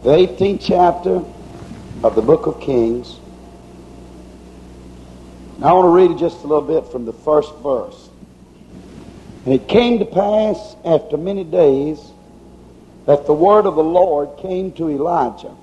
The 18th chapter of the book of Kings. And I want to read just a little bit from the first verse. And it came to pass after many days that the word of the Lord came to Elijah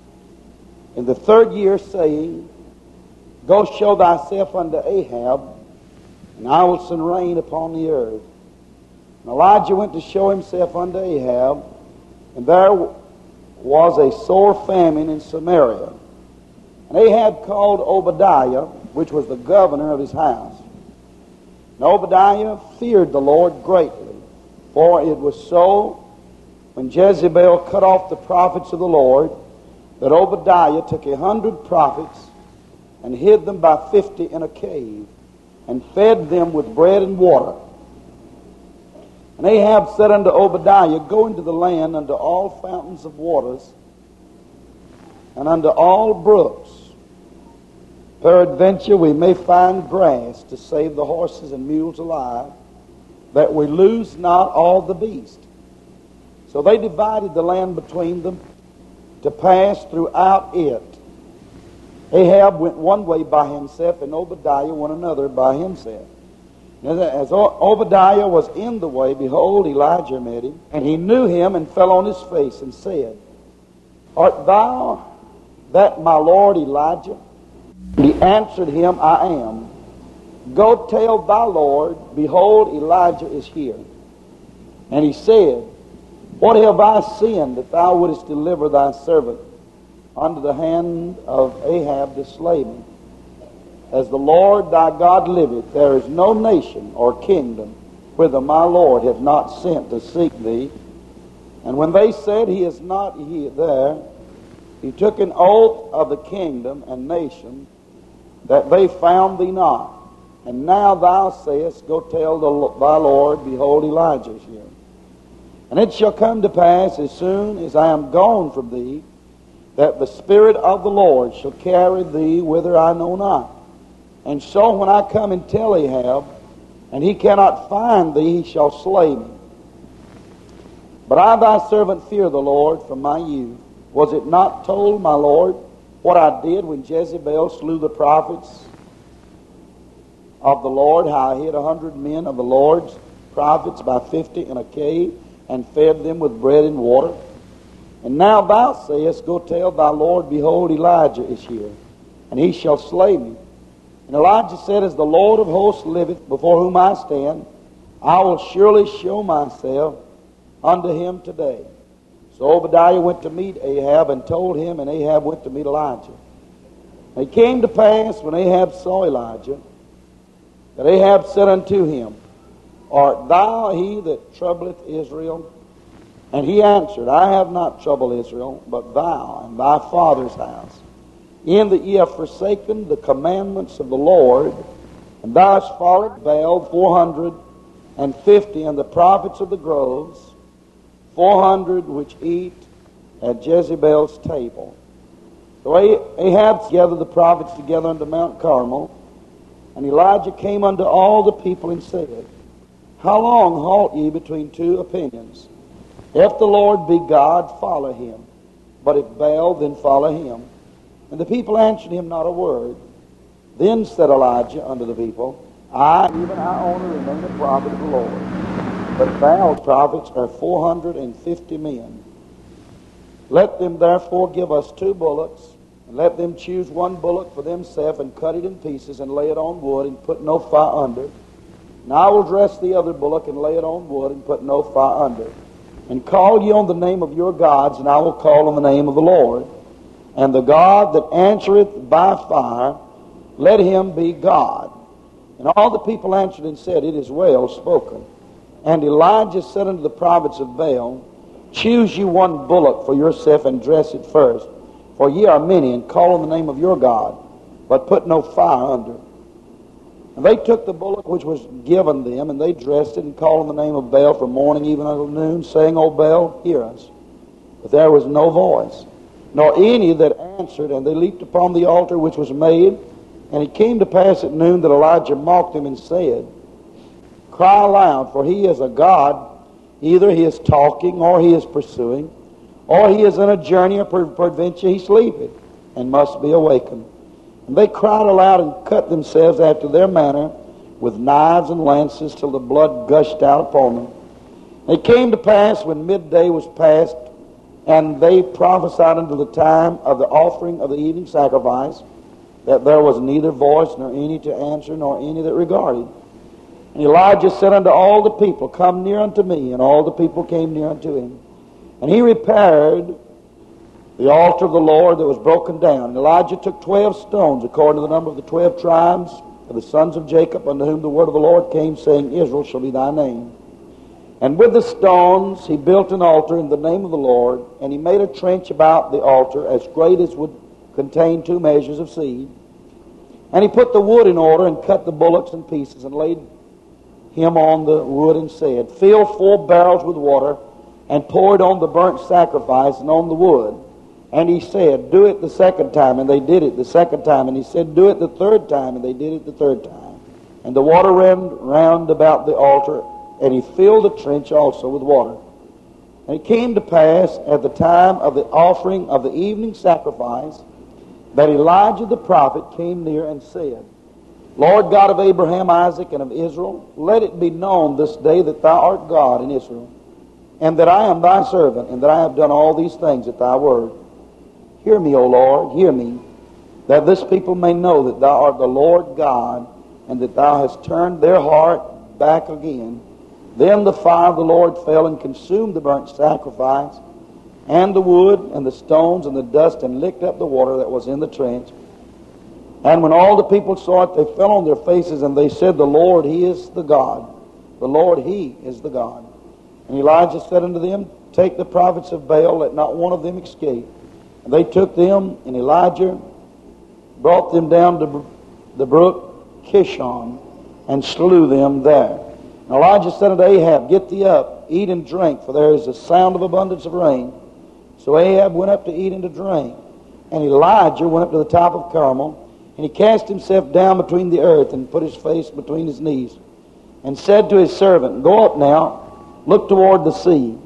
in the 3rd year, saying, Go show thyself unto Ahab, and I will send rain upon the earth. And Elijah went to show himself unto Ahab, and there was a sore famine in Samaria. And Ahab called Obadiah, which was the governor of his house. And Obadiah feared the Lord greatly, for it was so, when Jezebel cut off the prophets of the Lord, that Obadiah took 100 prophets and hid them by 50 in a cave, and fed them with bread and water. And Ahab said unto Obadiah, Go into the land unto all fountains of waters, and unto all brooks. Peradventure we may find grass to save the horses and mules alive, that we lose not all the beast. So they divided the land between them to pass throughout it. Ahab went one way by himself, and Obadiah went another by himself. As Obadiah was in the way, behold, Elijah met him, and he knew him and fell on his face and said, Art thou that my lord Elijah? He answered him, I am. Go tell thy Lord, behold, Elijah is here. And he said, What have I sinned that thou wouldest deliver thy servant unto the hand of Ahab to slay me? As the Lord thy God liveth, there is no nation or kingdom whither my Lord hath not sent to seek thee. And when they said, He is not there, he took an oath of the kingdom and nation that they found thee not. And now thou sayest, Go tell thy Lord, behold, Elijah is here. And it shall come to pass, as soon as I am gone from thee, that the Spirit of the Lord shall carry thee whither I know not. And so when I come and tell Ahab, and he cannot find thee, he shall slay me. But I thy servant fear the Lord from my youth. Was it not told, my Lord, what I did when Jezebel slew the prophets of the Lord, how I hid 100 men of the Lord's prophets by 50 in a cave, and fed them with bread and water? And now thou sayest, Go tell thy Lord, behold, Elijah is here, and he shall slay me. And Elijah said, As the Lord of hosts liveth, before whom I stand, I will surely show myself unto him today. So Obadiah went to meet Ahab and told him, and Ahab went to meet Elijah. And it came to pass, when Ahab saw Elijah, that Ahab said unto him, Art thou he that troubleth Israel? And he answered, I have not troubled Israel, but thou and thy father's house, in that ye have forsaken the commandments of the Lord, and thou hast followed Baal 450, and the prophets of the groves 400, which eat at Jezebel's table. So Ahab gathered the prophets together unto Mount Carmel, and Elijah came unto all the people and said, How long halt ye between two opinions? If the Lord be God, follow him. But if Baal, then follow him. And the people answered him not a word. Then said Elijah unto the people, I, even I only remain a prophet of the Lord. But Baal's prophets are 450 men. Let them therefore give us 2 bullocks, and let them choose 1 bullock for themselves, and cut it in pieces, and lay it on wood, and put no fire under. And I will dress the other bullock, and lay it on wood, and put no fire under. And call ye on the name of your gods, and I will call on the name of the Lord. And the God that answereth by fire, let him be God. And all the people answered and said, It is well spoken. And Elijah said unto the prophets of Baal, Choose you 1 bullock for yourself, and dress it first. For ye are many, and call on the name of your God, but put no fire under. And they took the bullock which was given them, and they dressed it, and called on the name of Baal from morning even until noon, saying, O Baal, hear us. But there was no voice, nor any that answered, and they leaped upon the altar which was made. And it came to pass at noon that Elijah mocked them and said, Cry aloud, for he is a God. Either he is talking, or he is pursuing, or he is in a journey, or peradventure he sleepeth, and must be awakened. And they cried aloud and cut themselves after their manner with knives and lances till the blood gushed out upon them. And it came to pass when midday was past, and they prophesied unto the time of the offering of the evening sacrifice, that there was neither voice nor any to answer, nor any that regarded. And Elijah said unto all the people, Come near unto me. And all the people came near unto him. And he repaired the altar of the Lord that was broken down. And Elijah took 12 stones, according to the number of the 12 tribes of the sons of Jacob, unto whom the word of the Lord came, saying, Israel shall be thy name. And with the stones he built an altar in the name of the Lord, and he made a trench about the altar as great as would contain 2 measures of seed. And he put the wood in order, and cut the bullocks in pieces, and laid him on the wood, and said, Fill 4 barrels with water, and pour it on the burnt sacrifice and on the wood. And he said, Do it the second time. And they did it the second time. And he said, Do it the third time. And they did it the third time. And the water ran round about the altar, and he filled the trench also with water. And it came to pass at the time of the offering of the evening sacrifice that Elijah the prophet came near and said, Lord God of Abraham, Isaac, and of Israel, let it be known this day that thou art God in Israel, and that I am thy servant, and that I have done all these things at thy word. Hear me, O Lord, hear me, that this people may know that thou art the Lord God, and that thou hast turned their heart back again. Then the fire of the Lord fell and consumed the burnt sacrifice, and the wood, and the stones, and the dust, and licked up the water that was in the trench. And when all the people saw it, they fell on their faces, and they said, The Lord, He is the God. The Lord, He is the God. And Elijah said unto them, Take the prophets of Baal, let not one of them escape. And they took them, and Elijah brought them down to the brook Kishon, and slew them there. And Elijah said unto Ahab, Get thee up, eat and drink, for there is a sound of abundance of rain. So Ahab went up to eat and to drink. And Elijah went up to the top of Carmel, and he cast himself down between the earth, and put his face between his knees, and said to his servant, Go up now, look toward the sea.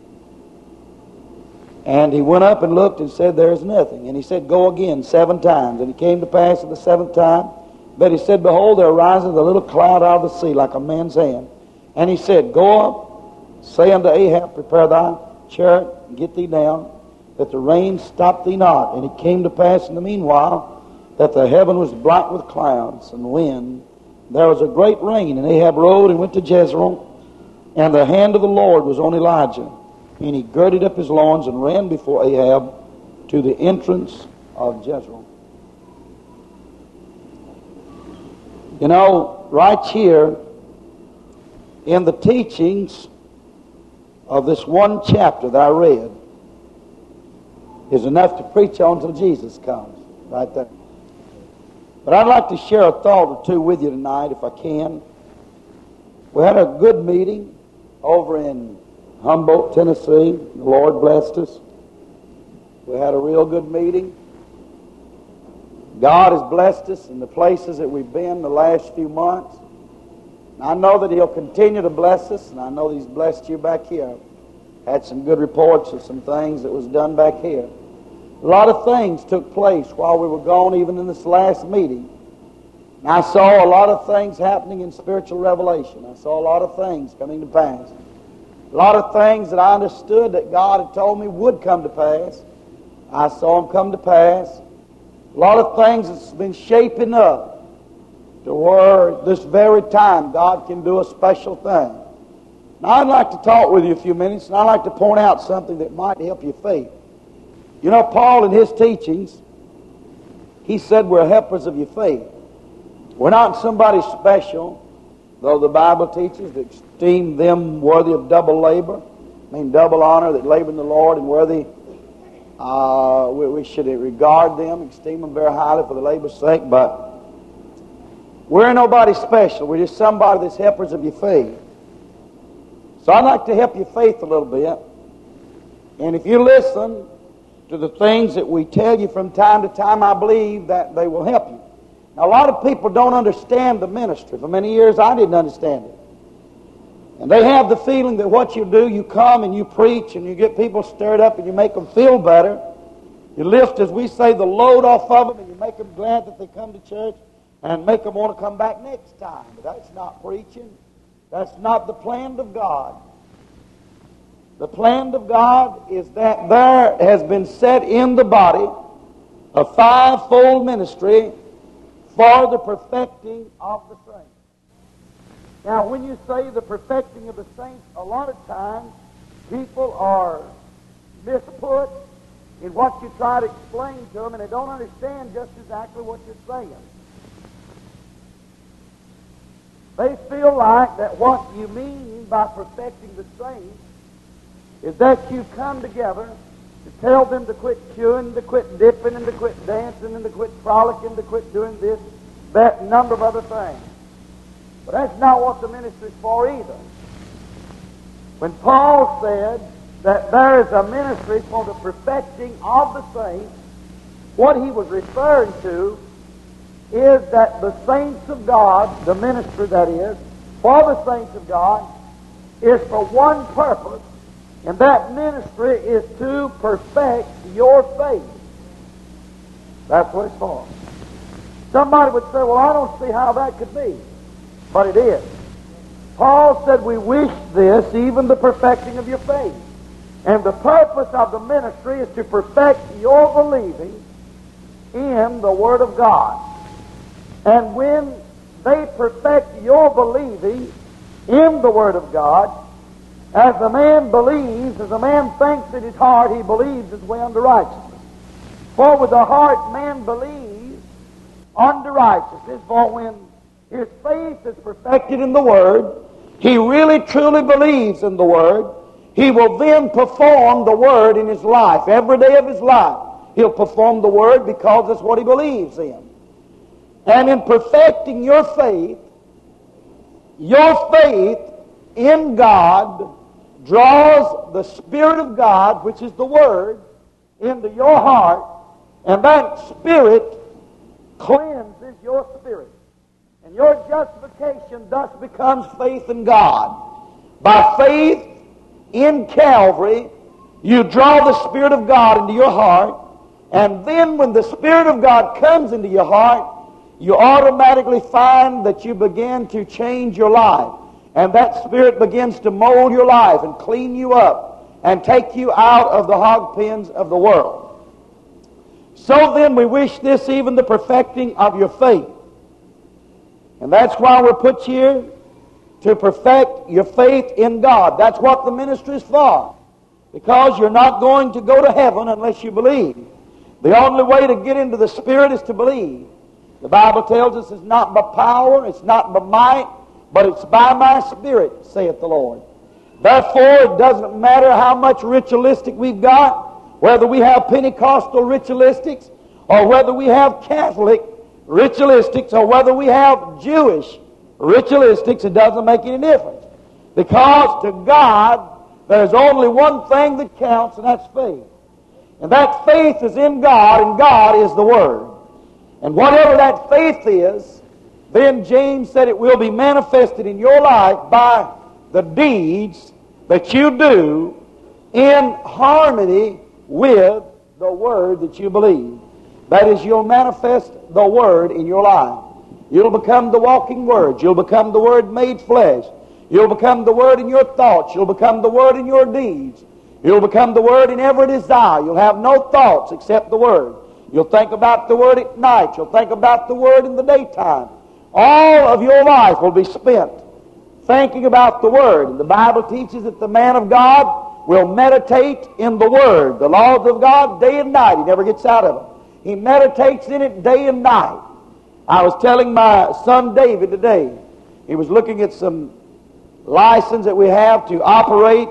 And he went up and looked, and said, There is nothing. And he said, Go again 7 times. And it came to pass at the 7th time, that he said, Behold, there arises a little cloud out of the sea, like a man's hand. And he said, Go up, say unto Ahab, Prepare thy chariot, and get thee down, that the rain stop thee not. And it came to pass in the meanwhile, that the heaven was black with clouds and wind. There was a great rain, and Ahab rode and went to Jezreel, and the hand of the Lord was on Elijah. And he girded up his loins and ran before Ahab to the entrance of Jezreel. You know, right here in the teachings of this one chapter that I read is enough to preach on till Jesus comes, right there. But I'd like to share a thought or two with you tonight, if I can. We had a good meeting over in Humboldt, Tennessee. The Lord blessed us. We had a real good meeting. God has blessed us in the places that we've been the last few months. And I know that He'll continue to bless us, and I know that He's blessed you back here. Had some good reports of some things that was done back here. A lot of things took place while we were gone, even in this last meeting. And I saw a lot of things happening in spiritual revelation. I saw a lot of things coming to pass. A lot of things that I understood that God had told me would come to pass. I saw them come to pass. A lot of things that's been shaping up to where this very time God can do a special thing. Now I'd like to talk with you a few minutes, and I'd like to point out something that might help your faith. You know, Paul in his teachings, he said we're helpers of your faith. We're not somebody special, though the Bible teaches to esteem them worthy of double labor. I mean, double honor, that labor in the Lord, and worthy, we should regard them, esteem them very highly for the labor's sake. But we're nobody special. We're just somebody that's helpers of your faith. So I'd like to help your faith a little bit. And if you listen to the things that we tell you from time to time, I believe that they will help you. Now, a lot of people don't understand the ministry. For many years, I didn't understand it. And they have the feeling that what you do, you come and you preach and you get people stirred up and you make them feel better. You lift, as we say, the load off of them and you make them glad that they come to church and make them want to come back next time. But that's not preaching. That's not the plan of God. The plan of God is that there has been set in the body a fivefold ministry for the perfecting of the saints. Now, when you say the perfecting of the saints, a lot of times people are misput in what you try to explain to them, and they don't understand just exactly what you're saying. They feel like that what you mean by perfecting the saints is that you come together to tell them to quit chewing, to quit dipping, and to quit dancing, and to quit frolicking, to quit doing this, that, and number of other things. But that's not what the ministry is for either. When Paul said that there is a ministry for the perfecting of the saints, what he was referring to is that the saints of God, the ministry that is, for the saints of God, is for one purpose, and that ministry is to perfect your faith. That's what it's for. Somebody would say, well, I don't see how that could be. But it is. Paul said, we wish this, even the perfecting of your faith. And the purpose of the ministry is to perfect your believing in the Word of God. And when they perfect your believing in the Word of God, as a man believes, as a man thinks in his heart, he believes his way unto righteousness. For with the heart man believes unto righteousness, for when his faith is perfected in the Word, he really truly believes in the Word, he will then perform the Word in his life. Every day of his life, he'll perform the Word because that's what he believes in. And in perfecting your faith in God draws the Spirit of God, which is the Word, into your heart, and that Spirit cleanses your spirit. And your justification thus becomes faith in God. By faith in Calvary, you draw the Spirit of God into your heart, and then when the Spirit of God comes into your heart, you automatically find that you begin to change your life. And that Spirit begins to mold your life and clean you up and take you out of the hog pens of the world. So then we wish this, even the perfecting of your faith. And that's why we're put here, to perfect your faith in God. That's what the ministry is for. Because you're not going to go to heaven unless you believe. The only way to get into the Spirit is to believe. The Bible tells us it's not by power, it's not by might, but it's by my Spirit, saith the Lord. Therefore, it doesn't matter how much ritualistic we've got, whether we have Pentecostal ritualistics, or whether we have Catholic ritualistics, or whether we have Jewish ritualistics, it doesn't make any difference. Because to God, there's only one thing that counts, and that's faith. And that faith is in God, and God is the Word. And whatever that faith is, then James said it will be manifested in your life by the deeds that you do in harmony with the Word that you believe. That is, you'll manifest the Word in your life. You'll become the walking Word. You'll become the Word made flesh. You'll become the Word in your thoughts. You'll become the Word in your deeds. You'll become the Word in every desire. You'll have no thoughts except the Word. You'll think about the Word at night. You'll think about the Word in the daytime. All of your life will be spent thinking about the Word. And the Bible teaches that the man of God will meditate in the Word, the laws of God, day and night. He never gets out of them. He meditates in it day and night. I was telling my son David today, he was looking at some license that we have to operate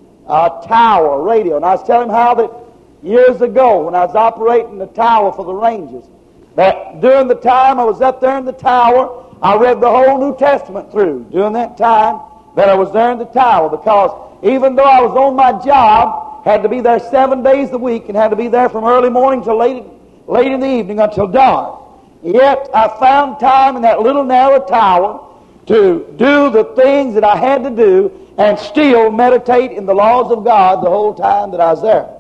a tower, radio. And I was telling him how that years ago, when I was operating the tower for the Rangers, that during the time I was up there in the tower, I read the whole New Testament through during that time that I was there in the tower, because even though I was on my job, had to be there 7 days a week and had to be there from early morning till late in the evening until dark, yet I found time in that little narrow tower to do the things that I had to do and still meditate in the laws of God the whole time that I was there.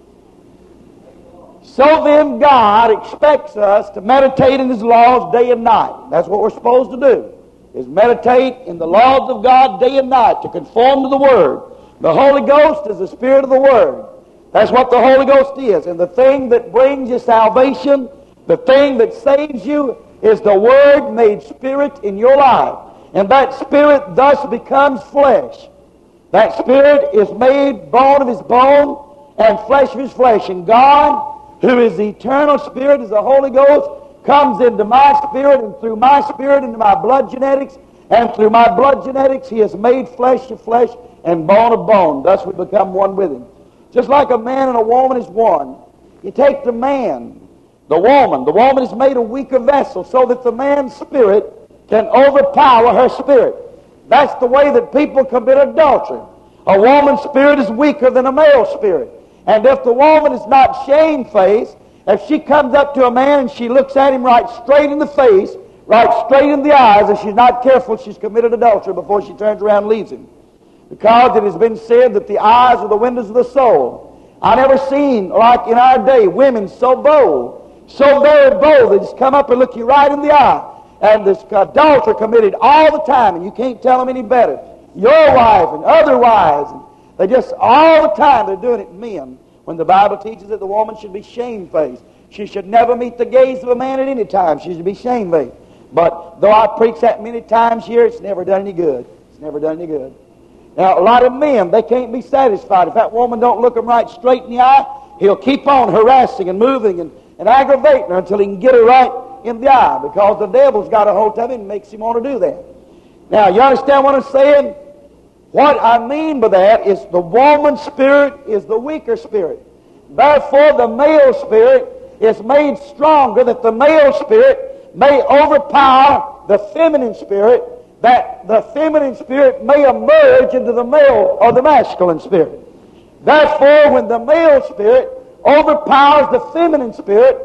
So then God expects us to meditate in His laws day and night. That's what we're supposed to do, is meditate in the laws of God day and night to conform to the Word. The Holy Ghost is the Spirit of the Word. That's what the Holy Ghost is. And the thing that brings you salvation, the thing that saves you, is the Word made Spirit in your life. And that Spirit thus becomes flesh. That Spirit is made bone of His bone and flesh of His flesh. And God, who is the eternal Spirit, is the Holy Ghost, comes into my spirit, and through my spirit into my blood genetics, and through my blood genetics He has made flesh of flesh and bone of bone. Thus we become one with Him. Just like a man and a woman is one, you take the man, the woman is made a weaker vessel so that the man's spirit can overpower her spirit. That's the way that people commit adultery. A woman's spirit is weaker than a male spirit. And if the woman is not shamefaced, if she comes up to a man and she looks at him right straight in the face, right straight in the eyes, and she's not careful, she's committed adultery before she turns around and leaves him. Because it has been said that the eyes are the windows of the soul. I never seen, like in our day, women so bold, so very bold, they just come up and look you right in the eye. And this adultery committed all the time, and you can't tell them any better. Your wife and other wives, and they just all the time they're doing it. Men, when the Bible teaches that the woman should be shamefaced, she should never meet the gaze of a man at any time. She should be shamefaced. But though I preach that many times here, it's never done any good. It's never done any good. Now, a lot of men, they can't be satisfied. If that woman don't look them right straight in the eye, he'll keep on harassing and moving and aggravating her until he can get her right in the eye, because the devil's got a hold of him and makes him want to do that. Now, you understand what I'm saying? What I mean by that is the woman's spirit is the weaker spirit. Therefore, the male spirit is made stronger, that the male spirit may overpower the feminine spirit, that the feminine spirit may emerge into the male or the masculine spirit. Therefore, when the male spirit overpowers the feminine spirit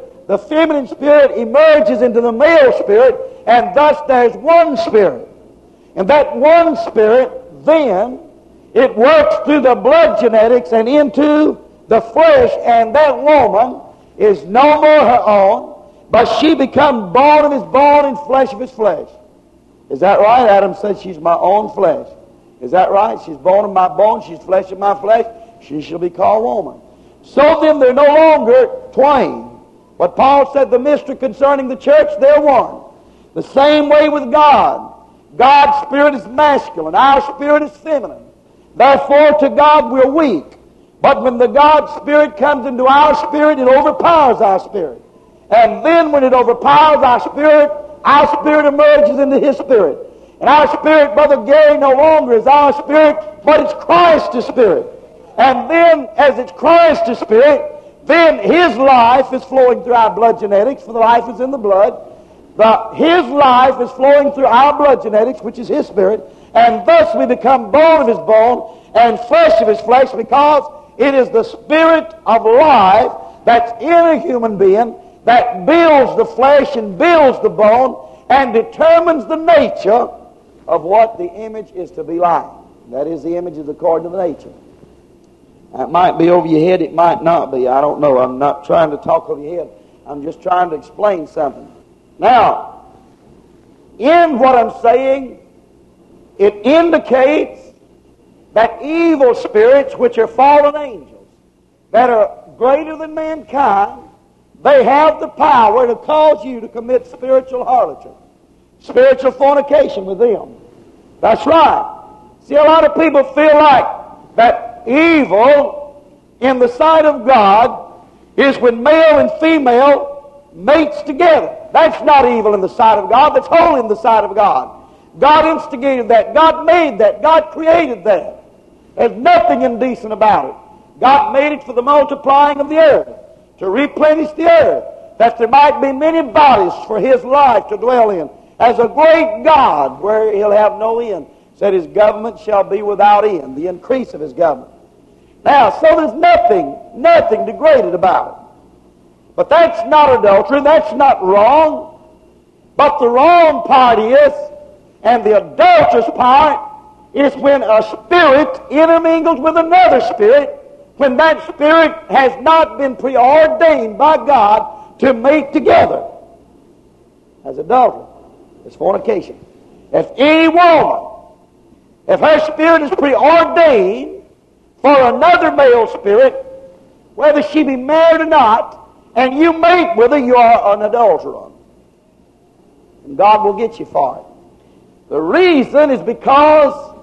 emerges into the male spirit, and thus there's one spirit. And that one spirit, then, it works through the blood genetics and into the flesh, and that woman is no more her own, but she becomes bone of his bone and flesh of his flesh. Is that right? Adam said she's my own flesh. Is that right? She's bone of my bone, she's flesh of my flesh. She shall be called woman. So then they're no longer twain. But Paul said the mystery concerning the church, they're one. The same way with God. God's spirit is masculine, our spirit is feminine. Therefore to God we're weak. But when the God spirit comes into our spirit, it overpowers our spirit. And then when it overpowers our spirit emerges into His spirit. And our spirit, Brother Gary, no longer is our spirit, but it's Christ's spirit. And then, as it's Christ's spirit, then His life is flowing through our blood genetics, for the life is in the blood. His life is flowing through our blood genetics, which is His spirit, and thus we become bone of His bone and flesh of His flesh, because it is the spirit of life that's in a human being that builds the flesh and builds the bone and determines the nature of what the image is to be like. That is, the image is according to the nature. That might be over your head, it might not be. I don't know. I'm not trying to talk over your head. I'm just trying to explain something. Now, in what I'm saying, it indicates that evil spirits, which are fallen angels, that are greater than mankind, they have the power to cause you to commit spiritual harlotry, spiritual fornication with them. That's right. See, a lot of people feel like that evil in the sight of God is when male and female mates together. That's not evil in the sight of God. That's holy in the sight of God. God instigated that. God made that. God created that. There's nothing indecent about it. God made it for the multiplying of the earth, to replenish the earth, that there might be many bodies for His life to dwell in, as a great God where He'll have no end. Said His government shall be without end, the increase of His government. Now, so there's nothing degraded about it. But that's not adultery, that's not wrong. But the wrong part is, And the adulterous part is when a spirit intermingles with another spirit, when that spirit has not been preordained by God to mate together. As adultery, it's fornication. If any woman, if her spirit is preordained for another male spirit, whether she be married or not, and you mate with her, you are an adulterer. And God will get you for it. The reason is because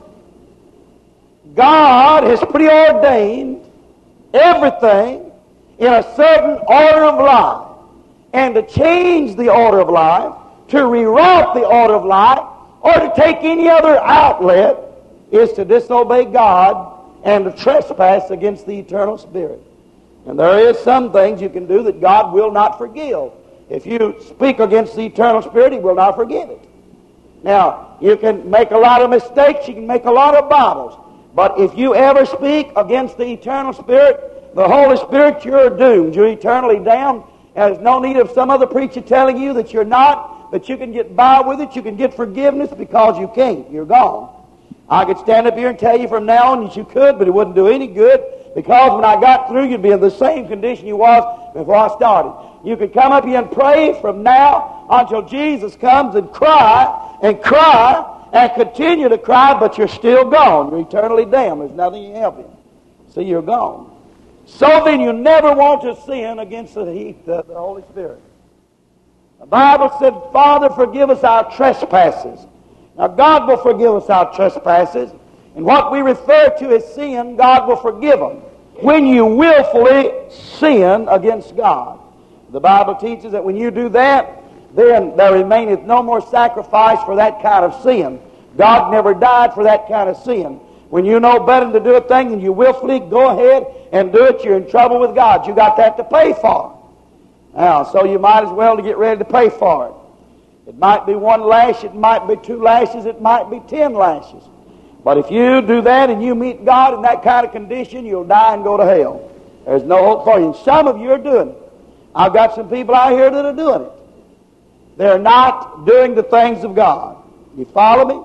God has preordained everything in a certain order of life. And to change the order of life, to reroute the order of life, or to take any other outlet is to disobey God and to trespass against the eternal Spirit. And there is some things you can do that God will not forgive. If you speak against the eternal Spirit, He will not forgive it. Now, you can make a lot of mistakes, you can make a lot of Bibles, but if you ever speak against the eternal Spirit, the Holy Spirit, you're doomed. You're eternally damned. There's no need of some other preacher telling you that you're not, that you can get by with it, you can get forgiveness, because you can't. You're gone. I could stand up here and tell you from now on that you could, but it wouldn't do any good, because when I got through, you'd be in the same condition you was before I started. You could come up here and pray from now until Jesus comes and cry and continue to cry, but you're still gone. You're eternally damned. There's nothing you can help you. See, you're gone. So then you never want to sin against the Holy Spirit. The Bible said, Father, forgive us our trespasses. Now, God will forgive us our trespasses. And what we refer to as sin, God will forgive them. When you willfully sin against God. The Bible teaches that when you do that, then there remaineth no more sacrifice for that kind of sin. God never died for that kind of sin. When you know better than to do a thing and you willfully go ahead and do it, you're in trouble with God. You got that to pay for. Now, so you might as well to get ready to pay for it. It might be 1 lash, it might be 2 lashes, it might be 10 lashes. But if you do that and you meet God in that kind of condition, you'll die and go to hell. There's no hope for you. And some of you are doing it. I've got some people out here that are doing it. They're not doing the things of God. You follow me?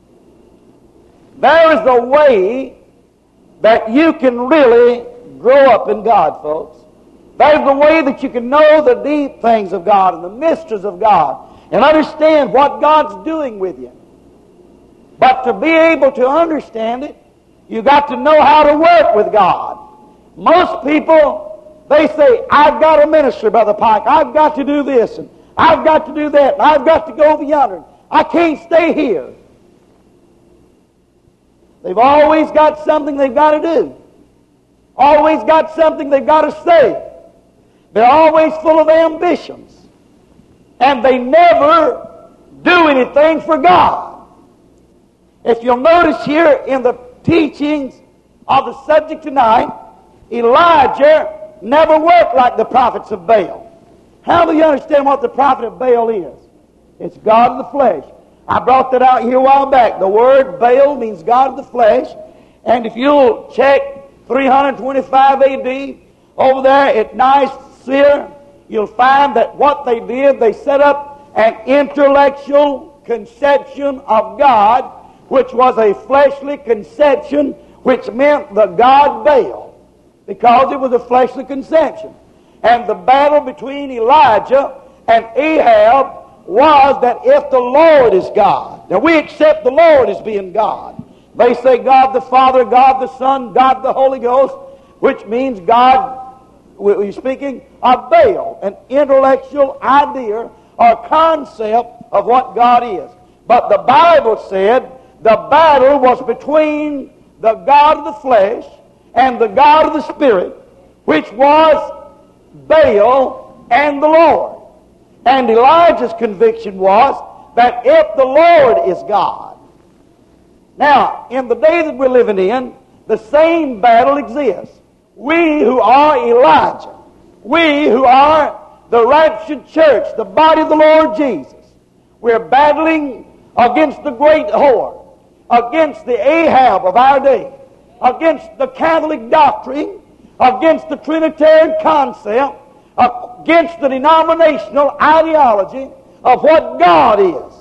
There is a way that you can really grow up in God, folks. There's a way that you can know the deep things of God and the mysteries of God and understand what God's doing with you. But to be able to understand it, you've got to know how to work with God. Most people, they say, I've got a ministry, Brother Pike. I've got to do this, and I've got to do that, and I've got to go over yonder. I can't stay here. They've always got something they've got to do. Always got something they've got to say. They're always full of ambitions. And they never do anything for God. If you'll notice here in the teachings of the subject tonight, Elijah never worked like the prophets of Baal. How do you understand what the prophet of Baal is? It's God of the flesh. I brought that out here a while back. The word Baal means God of the flesh. And if you'll check 325 AD over there at Nicaea, you'll find that what they did, they set up an intellectual conception of God, which was a fleshly conception, which meant the God Baal, because it was a fleshly conception. And the battle between Elijah and Ahab was that if the Lord is God. Now we accept the Lord as being God. They say God the Father, God the Son, God the Holy Ghost, which means God, we're speaking of Baal, an intellectual idea or concept of what God is. But the Bible said the battle was between the God of the flesh and the God of the Spirit, which was Baal and the Lord. And Elijah's conviction was that if the Lord is God. Now, in the day that we're living in, the same battle exists. We who are Elijah, we who are the raptured church, the body of the Lord Jesus, we're battling against the great whore, against the Ahab of our day, against the Catholic doctrine, against the Trinitarian concept, against the denominational ideology of what God is.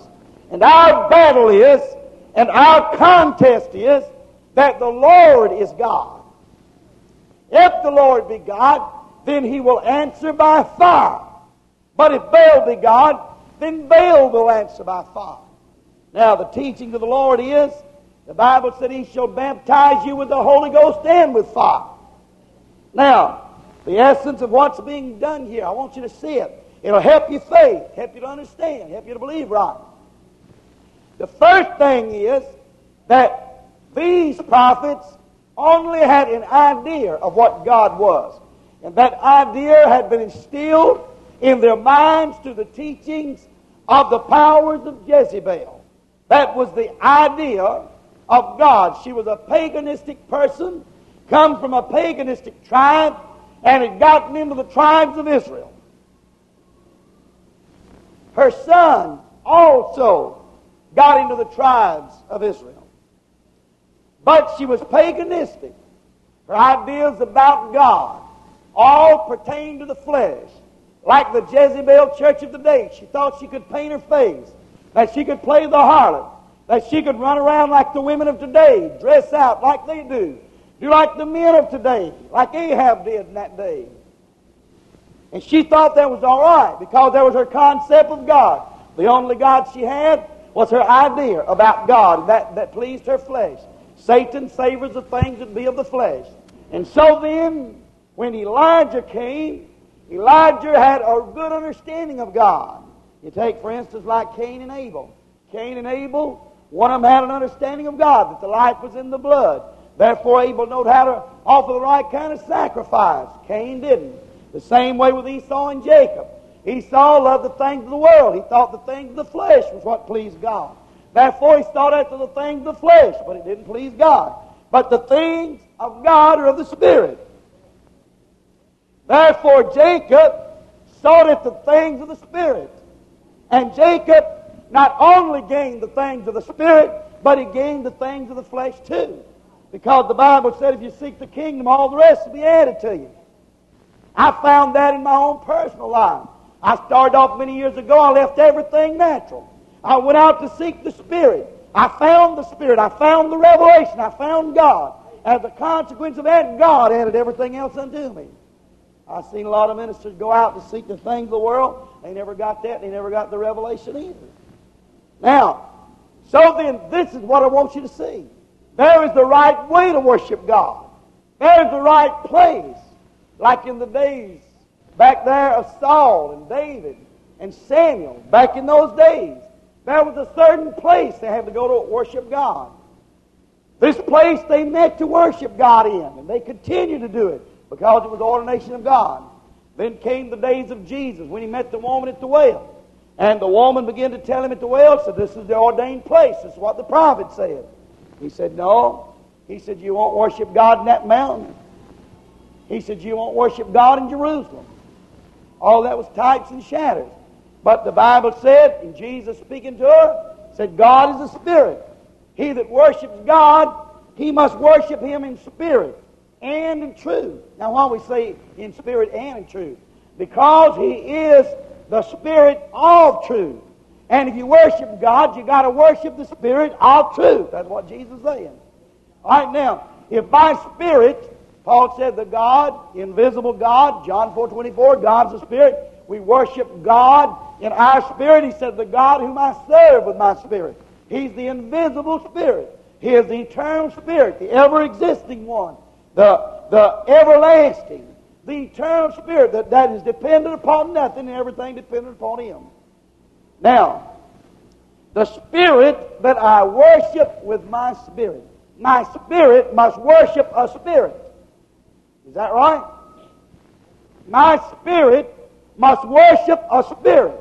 And our battle is, and our contest is, that the Lord is God. If the Lord be God, then He will answer by fire. But if Baal be God, then Baal will answer by fire. Now, the teaching of the Lord is, the Bible said He shall baptize you with the Holy Ghost and with fire. Now, the essence of what's being done here, I want you to see it. It'll help your faith, help you to understand, help you to believe right. The first thing is that these prophets only had an idea of what God was. And that idea had been instilled in their minds through the teachings of the powers of Jezebel. That was the idea of God. She was a paganistic person, come from a paganistic tribe, and had gotten into the tribes of Israel. Her son also got into the tribes of Israel. But she was paganistic. Her ideas about God all pertained to the flesh. Like the Jezebel church of the day, she thought she could paint her face, that she could play the harlot, that she could run around like the women of today, dress out like they do like the men of today, like Ahab did in that day. And she thought that was all right because that was her concept of God. The only God she had was her idea about God, that pleased her flesh. Satan savors the things that be of the flesh. And so then, when Elijah came, Elijah had a good understanding of God. You take, for instance, like Cain and Abel. Cain and Abel, one of them had an understanding of God, that the life was in the blood. Therefore, Abel knew how to offer the right kind of sacrifice. Cain didn't. The same way with Esau and Jacob. Esau loved the things of the world. He thought the things of the flesh was what pleased God. Therefore, he sought after the things of the flesh, but it didn't please God. But the things of God are of the Spirit. Therefore, Jacob sought after the things of the Spirit. And Jacob not only gained the things of the Spirit, but he gained the things of the flesh too. Because the Bible said if you seek the kingdom, all the rest will be added to you. I found that in my own personal life. I started off many years ago. I left everything natural. I went out to seek the Spirit. I found the Spirit. I found the revelation. I found God. As a consequence of that, God added everything else unto me. I've seen a lot of ministers go out to seek the things of the world. They never got that. They never got the revelation either. Now, so then, this is what I want you to see. There is the right way to worship God. There is the right place. Like in the days back there of Saul and David and Samuel, back in those days, there was a certain place they had to go to worship God. This place they met to worship God in, and they continued to do it because it was the ordination of God. Then came the days of Jesus when he met the woman at the well. And the woman began to tell him at the well, said, this is the ordained place. This is what the prophet said. He said, no. He said, you won't worship God in that mountain. He said, you won't worship God in Jerusalem. All that was types and shadows. But the Bible said, and Jesus speaking to her, said, God is a spirit. He that worships God, he must worship Him in spirit and in truth. Now, why we say in spirit and in truth? Because He is the Spirit of truth. And if you worship God, you got to worship the Spirit of truth. That's what Jesus is saying. All right, now, if by Spirit, Paul said the God, invisible God, John 4:24, God's a Spirit. We worship God in our spirit. He said, the God whom I serve with my spirit. He's the invisible Spirit. He is the eternal Spirit, the ever-existing one, the everlasting, the eternal Spirit that is dependent upon nothing and everything dependent upon Him. Now, the Spirit that I worship with my spirit must worship a spirit. Is that right? My spirit must worship a spirit.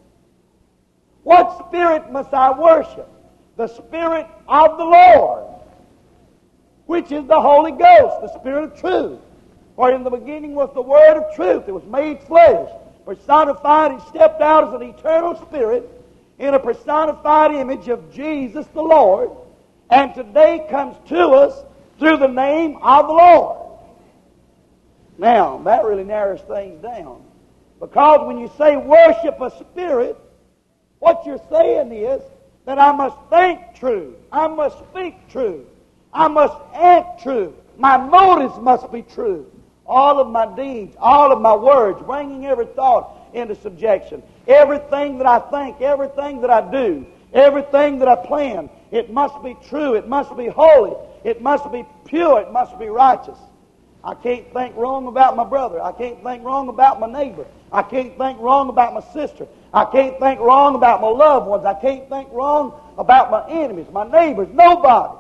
What spirit must I worship? The Spirit of the Lord, which is the Holy Ghost, the Spirit of truth. For in the beginning was the Word of truth. It was made flesh, personified and stepped out as an eternal Spirit in a personified image of Jesus the Lord, and today comes to us through the name of the Lord. Now, that really narrows things down. Because when you say worship a spirit, what you're saying is that I must think true. I must speak true. I must act true. My motives must be true. All of my deeds, all of my words, bringing every thought into subjection. Everything that I think, everything that I do, everything that I plan, it must be true. It must be holy. It must be pure. It must be righteous. I can't think wrong about my brother. I can't think wrong about my neighbor. I can't think wrong about my sister. I can't think wrong about my loved ones. I can't think wrong about my enemies, my neighbors, nobody.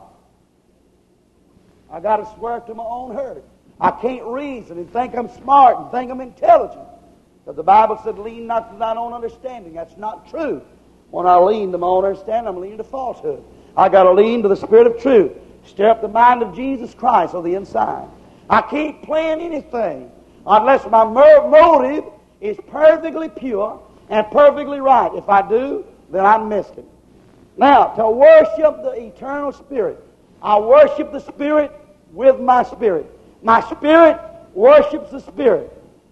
I got to swear to my own hurt. I can't reason and think I'm smart and think I'm intelligent. But the Bible said, lean not to thine own understanding. That's not true. When I lean to my own understanding, I'm leaning to falsehood. I got to lean to the Spirit of truth. Stir up the mind of Jesus Christ on the inside. I can't plan anything unless my motive is perfectly pure and perfectly right. If I do, then I missed it. Now, to worship the eternal Spirit, I worship the Spirit with my spirit. My spirit worships the Spirit.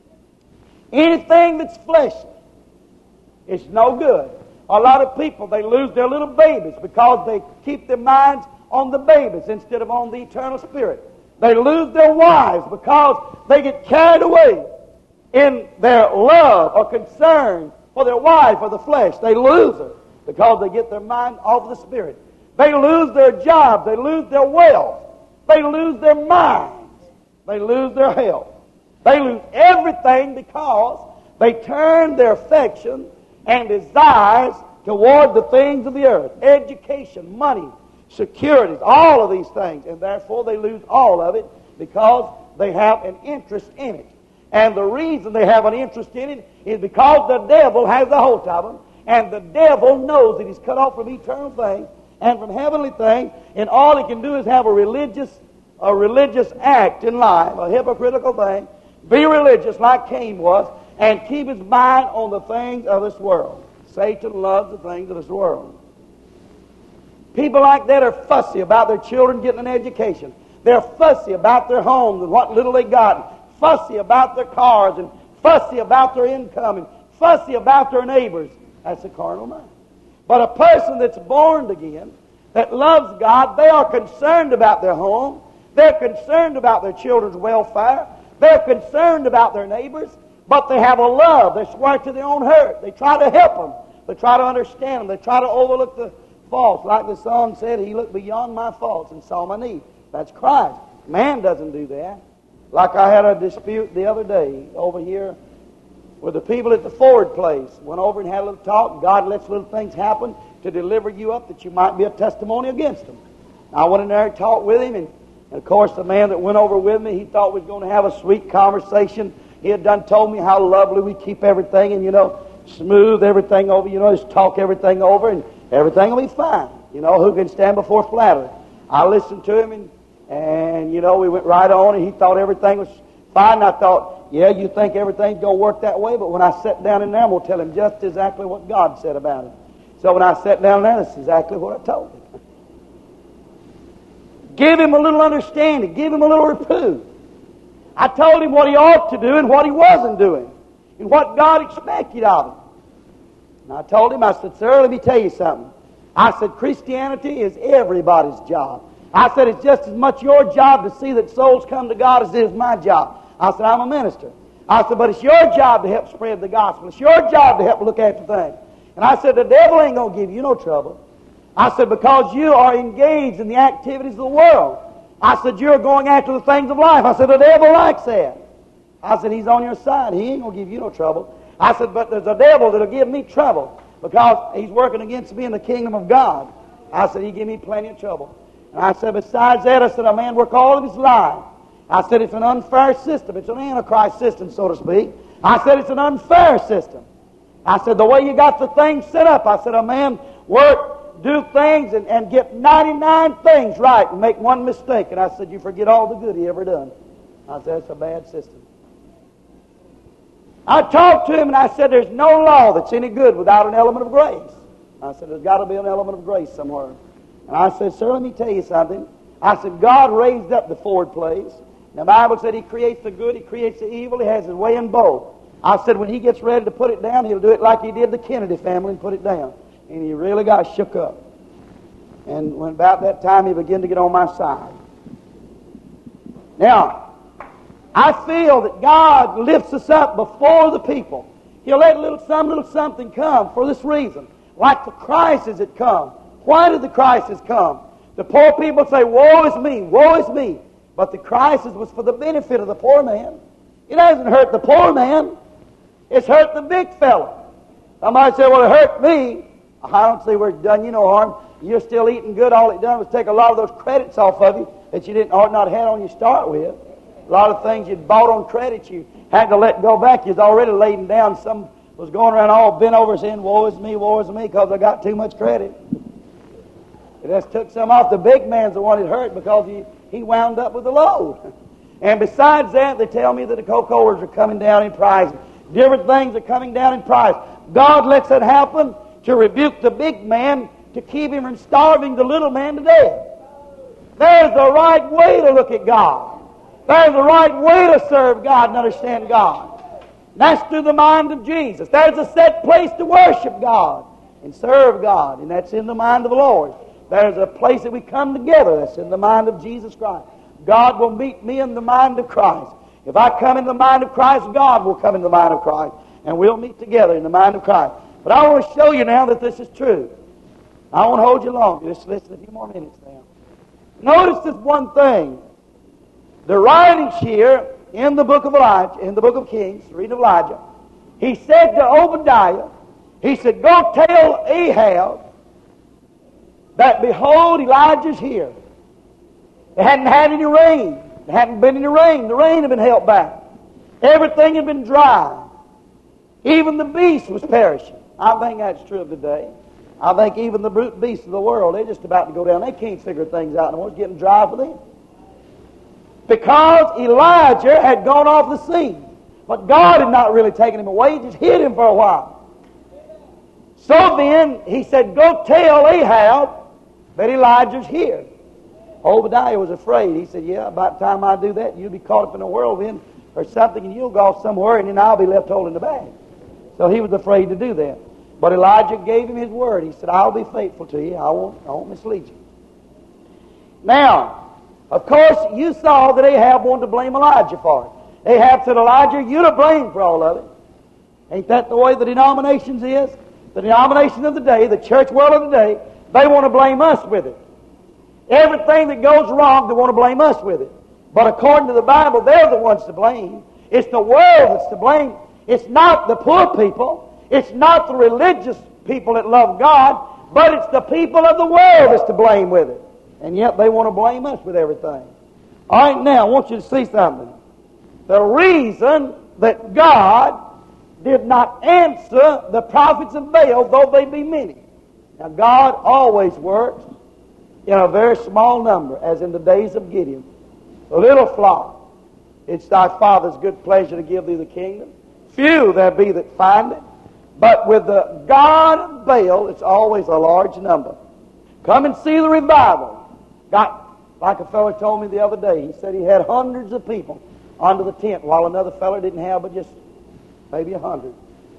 Anything that's fleshly is no good. A lot of people, they lose their little babies because they keep their minds on the babies instead of on the eternal Spirit. They lose their wives because they get carried away in their love or concern for their wife or the flesh. They lose her because they get their mind off the Spirit. They lose their jobs. They lose their wealth. They lose their minds. They lose their health. They lose everything because they turn their affection and desires toward the things of the earth. Education, money, securities, all of these things. And therefore they lose all of it because they have an interest in it. And the reason they have an interest in it is because the devil has the hold of them. And the devil knows that he's cut off from eternal things and from heavenly things. And all he can do is have a religious act in life, a hypocritical thing. Be religious like Cain was, and keep his mind on the things of this world. Satan loves the things of this world. People like that are fussy about their children getting an education. They're fussy about their homes and what little they got. Fussy about their cars and fussy about their income and fussy about their neighbors. That's a carnal mind. But a person that's born again, that loves God, they are concerned about their home. They're concerned about their children's welfare. They're concerned about their neighbors, but they have a love. They swear to their own hurt. They try to help them. They try to understand them. They try to overlook the faults. Like the song said, He looked beyond my faults and saw my need. That's Christ. Man doesn't do that. Like I had a dispute the other day over here with the people at the Ford place. Went over and had a little talk. God lets little things happen to deliver you up that you might be a testimony against them. I went in there and talked with him, and of course, the man that went over with me, he thought we was going to have a sweet conversation. He had done told me how lovely we keep everything and, smooth everything over, just talk everything over and everything will be fine. Who can stand before flattery? I listened to him and we went right on and he thought everything was fine. And I thought, yeah, you think everything's going to work that way, but when I sat down in there, I'm going to tell him just exactly what God said about it. So when I sat down there, that's exactly what I told him. Give him a little understanding. Give him a little reproof. I told him what he ought to do and what he wasn't doing and what God expected of him. And I told him, I said, sir, let me tell you something. I said, Christianity is everybody's job. I said, it's just as much your job to see that souls come to God as it is my job. I said, I'm a minister. I said, but it's your job to help spread the gospel. It's your job to help look after things. And I said, the devil ain't going to give you no trouble. I said, because you are engaged in the activities of the world. I said, you're going after the things of life. I said, the devil likes that. I said, he's on your side. He ain't going to give you no trouble. I said, but there's a devil that'll give me trouble because he's working against me in the kingdom of God. I said, he give me plenty of trouble. And I said, besides that, I said, a man work all of his life. I said, it's an unfair system. It's an antichrist system, so to speak. I said, it's an unfair system. I said, the way you got the thing set up, I said, a man work, do things, and get 99 things right and make one mistake. And I said, you forget all the good he ever done. I said, it's a bad system. I talked to him and I said, there's no law that's any good without an element of grace. I said, there's got to be an element of grace somewhere. And I said, sir, let me tell you something. I said, God raised up the Ford place. The Bible said He creates the good, He creates the evil, He has His way in both. I said, when He gets ready to put it down, He'll do it like He did the Kennedy family and put it down. And he really got shook up. And when about that time, he began to get on my side. Now, I feel that God lifts us up before the people. He'll let some little something come for this reason. Like the crisis had come. Why did the crisis come? The poor people say, woe is me, woe is me. But the crisis was for the benefit of the poor man. It hasn't hurt the poor man. It's hurt the big fella. Somebody say, well, it hurt me. I don't see where it's done you no harm. You're still eating good. All it done was take a lot of those credits off of you that you didn't ought not had on you to start with. A lot of things you'd bought on credit you had to let go back. You was already laden down. Some was going around all bent over saying, woe is me, because I got too much credit. It just took some off. The big man's the one that hurt because he wound up with the load. And besides that, they tell me that the cocoas are coming down in price. Different things are coming down in price. God lets it happen to rebuke the big man, to keep him from starving the little man to death. There's the right way to look at God. There's the right way to serve God and understand God. That's through the mind of Jesus. There's a set place to worship God and serve God, and that's in the mind of the Lord. There's a place that we come together that's in the mind of Jesus Christ. God will meet me in the mind of Christ. If I come in the mind of Christ, God will come in the mind of Christ, and we'll meet together in the mind of Christ. But I want to show you now that this is true. I won't hold you long. Just listen a few more minutes now. Notice this one thing. The writings here in the book of Elijah, in the book of Kings, reading of Elijah, he said to Obadiah, he said, go tell Ahab that behold, Elijah's here. They hadn't had any rain. There hadn't been any rain. The rain had been held back. Everything had been dry. Even the beast was perishing. I think that's true of today. I think even the brute beasts of the world, they're just about to go down. They can't figure things out anymore. It's getting dry for them. Because Elijah had gone off the scene. But God had not really taken him away. He just hid him for a while. So then, he said, go tell Ahab that Elijah's here. Obadiah was afraid. He said, yeah, about the time I do that, you'll be caught up in a whirlwind or something, and you'll go off somewhere, and then I'll be left holding the bag. So he was afraid to do that. But Elijah gave him his word. He said, I'll be faithful to you. I won't mislead you. Now, of course, you saw that Ahab wanted to blame Elijah for it. Ahab said, Elijah, you're to blame for all of it. Ain't that the way the denominations is? The denomination of the day, the church world of the day, they want to blame us with it. Everything that goes wrong, they want to blame us with it. But according to the Bible, they're the ones to blame. It's the world that's to blame. It's not the poor people. It's not the religious people that love God, but it's the people of the world that's to blame with it. And yet they want to blame us with everything. All right, now I want you to see something. The reason that God did not answer the prophets of Baal, though they be many. Now God always works in a very small number, as in the days of Gideon. A little flock. It's thy Father's good pleasure to give thee the kingdom. Few there be that find it. But with the God of Baal, it's always a large number. Come and see the revival. Like a fellow told me the other day, he said he had hundreds of people under the tent, while another fellow didn't have but just maybe 100.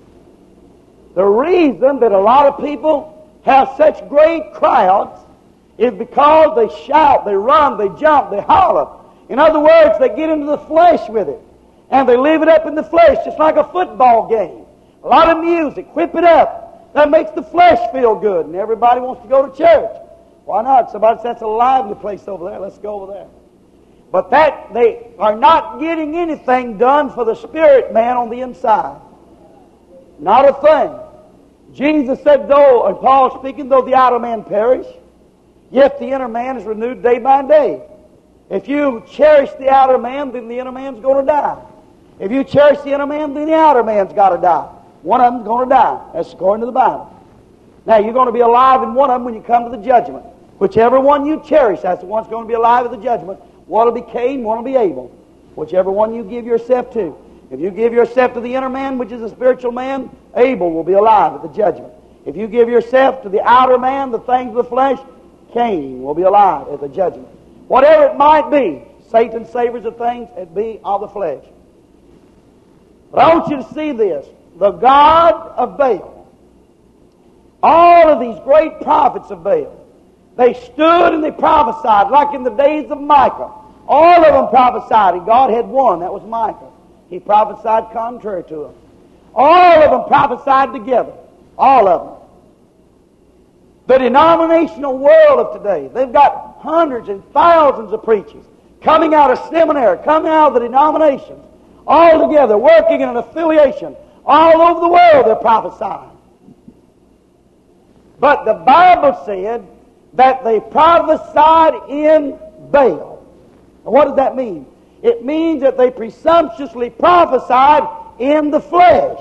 The reason that a lot of people have such great crowds is because they shout, they run, they jump, they holler. In other words, they get into the flesh with it. And they live it up in the flesh, just like a football game. A lot of music, whip it up. That makes the flesh feel good, and everybody wants to go to church. Why not? Somebody says, that's a lively place over there. Let's go over there. But that, they are not getting anything done for the spirit man on the inside. Not a thing. Jesus said, though, and Paul speaking, though the outer man perish, yet the inner man is renewed day by day. If you cherish the outer man, then the inner man's going to die. If you cherish the inner man, then the outer man's got to die. One of them's going to die. That's according to the Bible. Now, you're going to be alive in one of them when you come to the judgment. Whichever one you cherish, that's the one's going to be alive at the judgment. One will be Cain, one will be Abel. Whichever one you give yourself to. If you give yourself to the inner man, which is a spiritual man, Abel will be alive at the judgment. If you give yourself to the outer man, the things of the flesh, Cain will be alive at the judgment. Whatever it might be, Satan savors of things, it be of the flesh. But I want you to see this. The God of Baal, all of these great prophets of Baal, They stood and they prophesied, like in the days of Micah. All of them prophesied, and God had one. That was Micah. He prophesied contrary to them. All of them prophesied together. All of them. The denominational world of today, they've got hundreds and thousands of preachers coming out of seminary, coming out of the denominations, all together, working in an affiliation. All over the world they're prophesying. But the Bible said that they prophesied in Baal. Now, what does that mean? It means that they presumptuously prophesied in the flesh.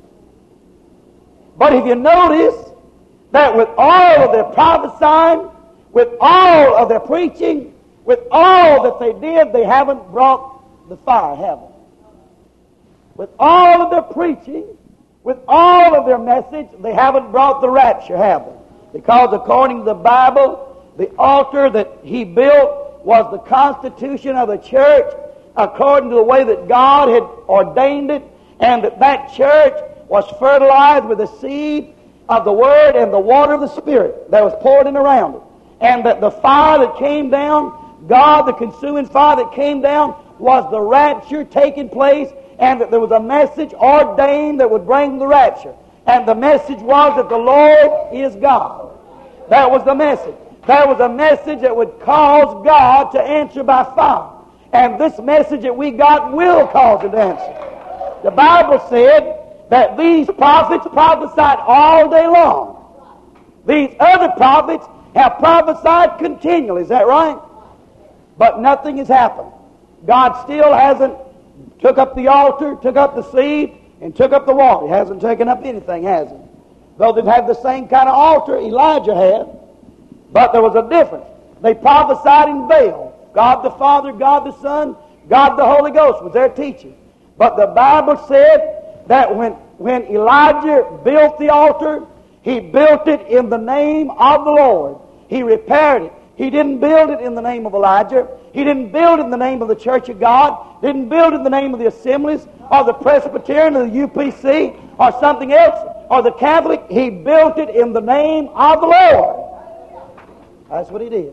But if you notice that with all of their prophesying, with all of their preaching, with all that they did, they haven't brought the fire, have they? With all of their preaching, with all of their message, they haven't brought the rapture, have they? Because according to the Bible, the altar that he built was the constitution of the church according to the way that God had ordained it, and that church was fertilized with the seed of the Word and the water of the Spirit that was poured in around it. And that the fire that came down, God, the consuming fire that came down, was the rapture taking place, and that there was a message ordained that would bring the rapture. And the message was that the Lord is God. That was the message. That was a message that would cause God to answer by fire. And this message that we got will cause it to answer. The Bible said that these prophets prophesied all day long. These other prophets have prophesied continually. Is that right? But nothing has happened. God still hasn't took up the altar, took up the seed, and took up the water. He hasn't taken up anything, has he? Though they've had the same kind of altar Elijah had, but there was a difference. They prophesied in Baal. God the Father, God the Son, God the Holy Ghost was their teaching. But the Bible said that when Elijah built the altar, he built it in the name of the Lord. He repaired it. He didn't build it in the name of Elijah. He didn't build it in the name of the Church of God. Didn't build it in the name of the Assemblies or the Presbyterian or the UPC or something else or the Catholic. He built it in the name of the Lord. That's what he did.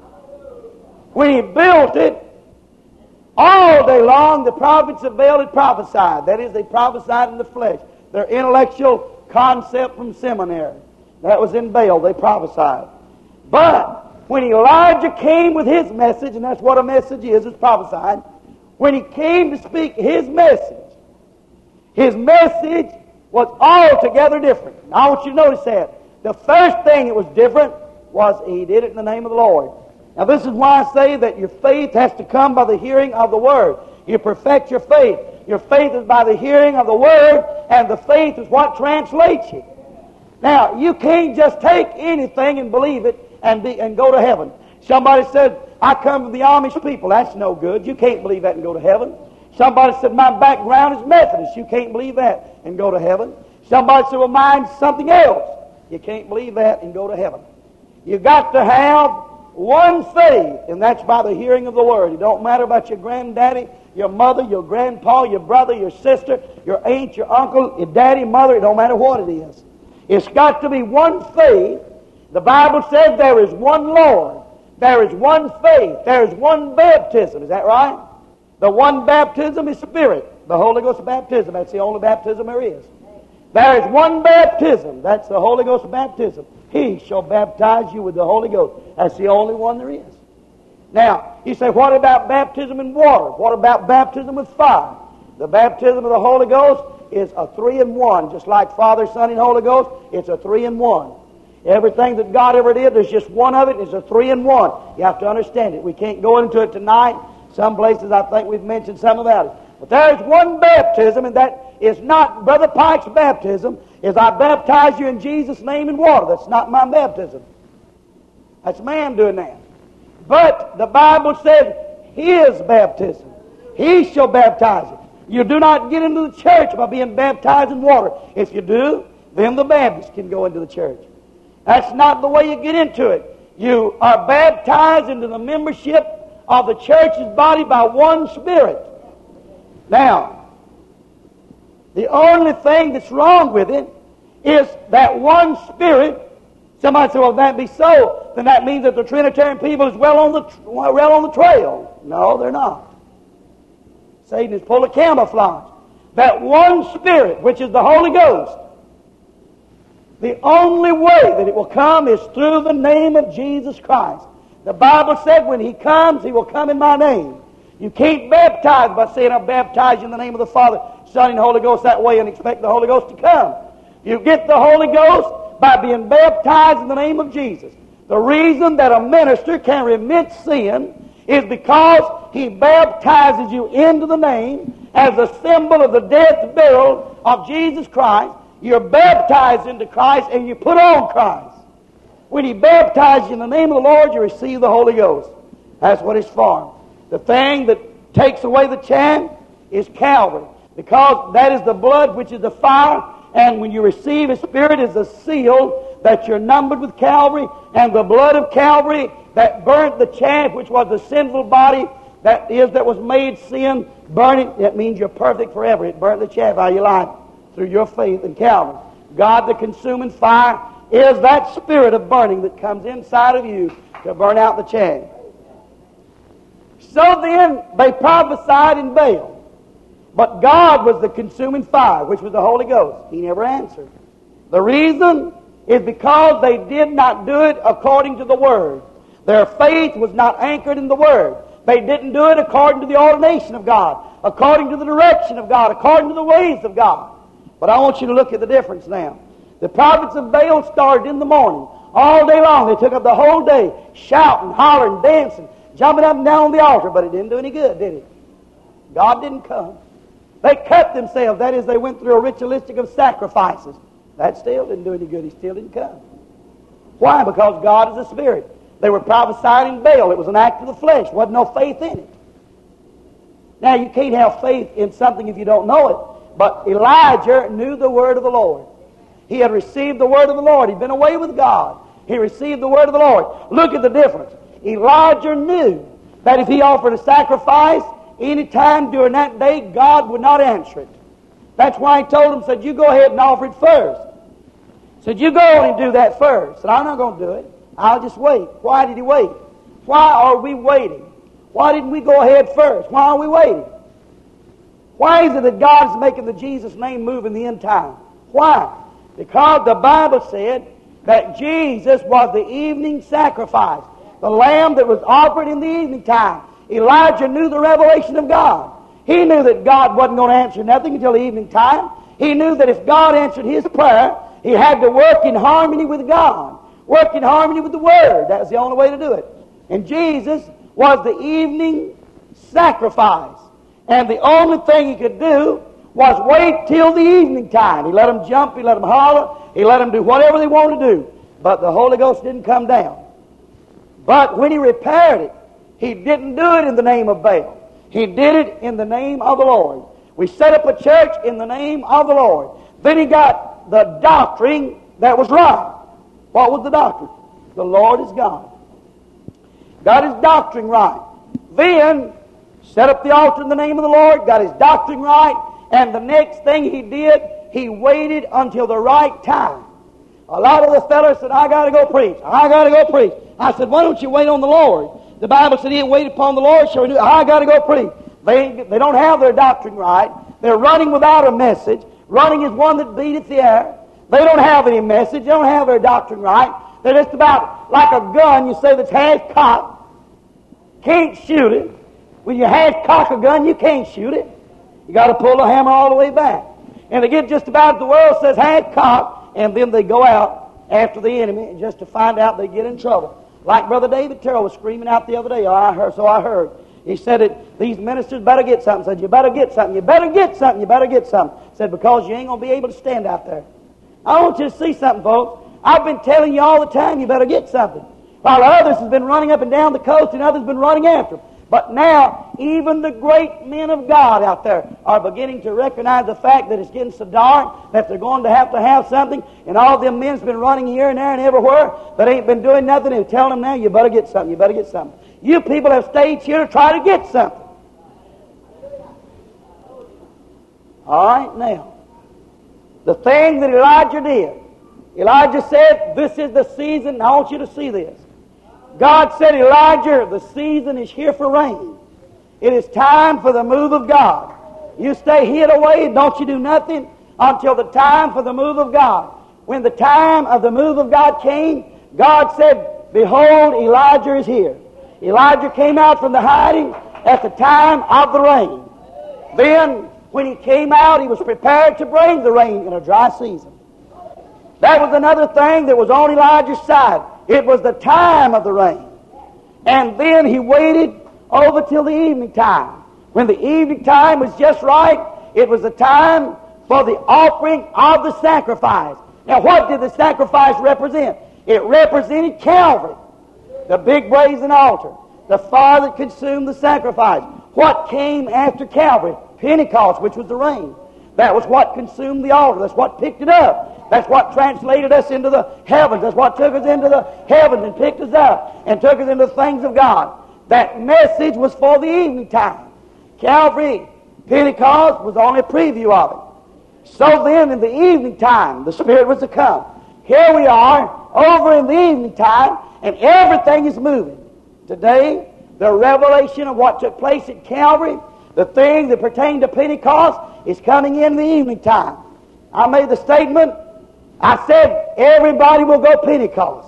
When he built it, all day long the prophets of Baal had prophesied. That is, they prophesied in the flesh. Their intellectual concept from seminary. That was in Baal. They prophesied. But when Elijah came with his message, and that's what a message is prophesying, when he came to speak his message was altogether different. Now I want you to notice that. The first thing that was different was he did it in the name of the Lord. Now this is why I say that your faith has to come by the hearing of the Word. You perfect your faith. Your faith is by the hearing of the Word, and the faith is what translates you. Now, you can't just take anything and believe it and go to heaven. Somebody said, I come from the Amish people. That's no good. You can't believe that and go to heaven. Somebody said, my background is Methodist. You can't believe that and go to heaven. Somebody said, well, mine's something else. You can't believe that and go to heaven. You got to have one faith, and that's by the hearing of the Word. It don't matter about your granddaddy, your mother, your grandpa, your brother, your sister, your aunt, your uncle, your daddy, mother. It don't matter what it is. It's got to be one faith. The Bible says there is one Lord. There is one faith. There is one baptism. Is that right? The one baptism is Spirit. The Holy Ghost baptism. That's the only baptism there is. There is one baptism. That's the Holy Ghost baptism. He shall baptize you with the Holy Ghost. That's the only one there is. Now, you say, what about baptism in water? What about baptism with fire? The baptism of the Holy Ghost is a 3-in-1. Just like Father, Son, and Holy Ghost, it's a 3-in-1. Everything that God ever did, there's just one of it. It's a 3-in-1. You have to understand it. We can't go into it tonight. Some places I think we've mentioned some about it. But there is one baptism, and that is not Brother Pike's baptism. Is I baptize you in Jesus' name in water. That's not my baptism. That's man doing that. But the Bible said his baptism. He shall baptize you. You do not get into the church by being baptized in water. If you do, then the Baptists can go into the church. That's not the way you get into it. You are baptized into the membership of the church's body by one Spirit. Now, the only thing that's wrong with it is that one Spirit. Somebody said, well, that be so. then that means that the Trinitarian people is well on the trail. No, they're not. Satan is full of camouflage. That one Spirit, which is the Holy Ghost, the only way that it will come is through the name of Jesus Christ. The Bible said when He comes, He will come in my name. You can't baptize by saying, I baptize you in the name of the Father, Son, and Holy Ghost that way and expect the Holy Ghost to come. You get the Holy Ghost by being baptized in the name of Jesus. The reason that a minister can remit sin is because he baptizes you into the name as a symbol of the death, burial of Jesus Christ. You're baptized into Christ and you put on Christ. When He baptizes you in the name of the Lord, you receive the Holy Ghost. That's what it's for. The thing that takes away the chaff is Calvary, because that is the blood which is the fire, and when you receive His Spirit is the seal that you're numbered with Calvary, and the blood of Calvary that burnt the chaff, which was the sinful body, that was made sin, burn it. That means you're perfect forever. It burnt the chaff out of your life through your faith in Calvary. God, the consuming fire, is that spirit of burning that comes inside of you to burn out the chaff. So then, they prophesied in Baal. But God was the consuming fire, which was the Holy Ghost. He never answered. The reason is because they did not do it according to the Word. Their faith was not anchored in the Word. They didn't do it according to the ordination of God, according to the direction of God, according to the ways of God. But I want you to look at the difference now. The prophets of Baal started in the morning. All day long, they took up the whole day, shouting, hollering, dancing, jumping up and down on the altar, but it didn't do any good, did it? God didn't come. They cut themselves. That is, they went through a ritualistic of sacrifices. That still didn't do any good. He still didn't come. Why? Because God is a spirit. They were prophesying in Baal. It was an act of the flesh. Wasn't no faith in it. Now, you can't have faith in something if you don't know it. But Elijah knew the word of the Lord. He had received the word of the Lord. He'd been away with God. He received the word of the Lord. Look at the difference. Elijah knew that if he offered a sacrifice any time during that day, God would not answer it. That's why He told him, said, you go ahead and offer it first. Said, you go on and do that first. Said, I'm not going to do it. I'll just wait. Why did He wait? Why are we waiting? Why didn't we go ahead first? Why are we waiting? Why is it that God's making the Jesus name move in the end time? Why? Because the Bible said that Jesus was the evening sacrifice, the lamb that was offered in the evening time. Elijah knew the revelation of God. He knew that God wasn't going to answer nothing until the evening time. He knew that if God answered his prayer, he had to work in harmony with God, work in harmony with the Word. That was the only way to do it. And Jesus was the evening sacrifice. And the only thing He could do was wait till the evening time. He let them jump, He let them holler, He let them do whatever they wanted to do. But the Holy Ghost didn't come down. But when He repaired it, He didn't do it in the name of Baal. He did it in the name of the Lord. We set up a church in the name of the Lord. Then He got the doctrine that was right. What was the doctrine? The Lord is God. Got His doctrine right. Then set up the altar in the name of the Lord, got His doctrine right, and the next thing He did, He waited until the right time. A lot of the fellows said, I got to go preach. I got to go preach. I said, why don't you wait on the Lord? The Bible said He waited upon the Lord, so I got to go preach. They don't have their doctrine right. They're running without a message. Running is one that beateth the air. They don't have any message. They don't have their doctrine right. They're just about like a gun, you say, that's half cocked. Can't shoot it. When you half cock a gun, you can't shoot it. You got to pull the hammer all the way back. And they get just about, the world says half cock, and then they go out after the enemy just to find out they get in trouble. Like Brother David Terrell was screaming out the other day. I heard. He said that these ministers better get something. Said, you better get something. You better get something. You better get something. Said, because you ain't going to be able to stand out there. I want you to see something, folks. I've been telling you all the time you better get something. While others have been running up and down the coast and others have been running after them. But now, even the great men of God out there are beginning to recognize the fact that it's getting so dark that they're going to have something. And all them men's been running here and there and everywhere that ain't been doing nothing. And telling them now, you better get something, you better get something. You people have stayed here to try to get something. All right, now. The thing that Elijah did. Elijah said, this is the season, and I want you to see this. God said, Elijah, the season is here for rain. It is time for the move of God. You stay hid away, don't you do nothing until the time for the move of God. When the time of the move of God came, God said, behold, Elijah is here. Elijah came out from the hiding at the time of the rain. Then, when he came out, he was prepared to bring the rain in a dry season. That was another thing that was on Elijah's side. It was the time of the rain. And then he waited over till the evening time. When the evening time was just right, it was the time for the offering of the sacrifice. Now, what did the sacrifice represent? It represented Calvary, the big brazen altar, the fire that consumed the sacrifice. What came after Calvary? Pentecost, which was the rain. That was what consumed the altar. That's what picked it up. That's what translated us into the heavens. That's what took us into the heavens and picked us up and took us into the things of God. That message was for the evening time. Calvary, Pentecost was only a preview of it. So then, in the evening time, the Spirit was to come. Here we are, over in the evening time, and everything is moving. Today, the revelation of what took place at Calvary, the thing that pertained to Pentecost, is coming in the evening time. I made the statement, I said, everybody will go Pentecost.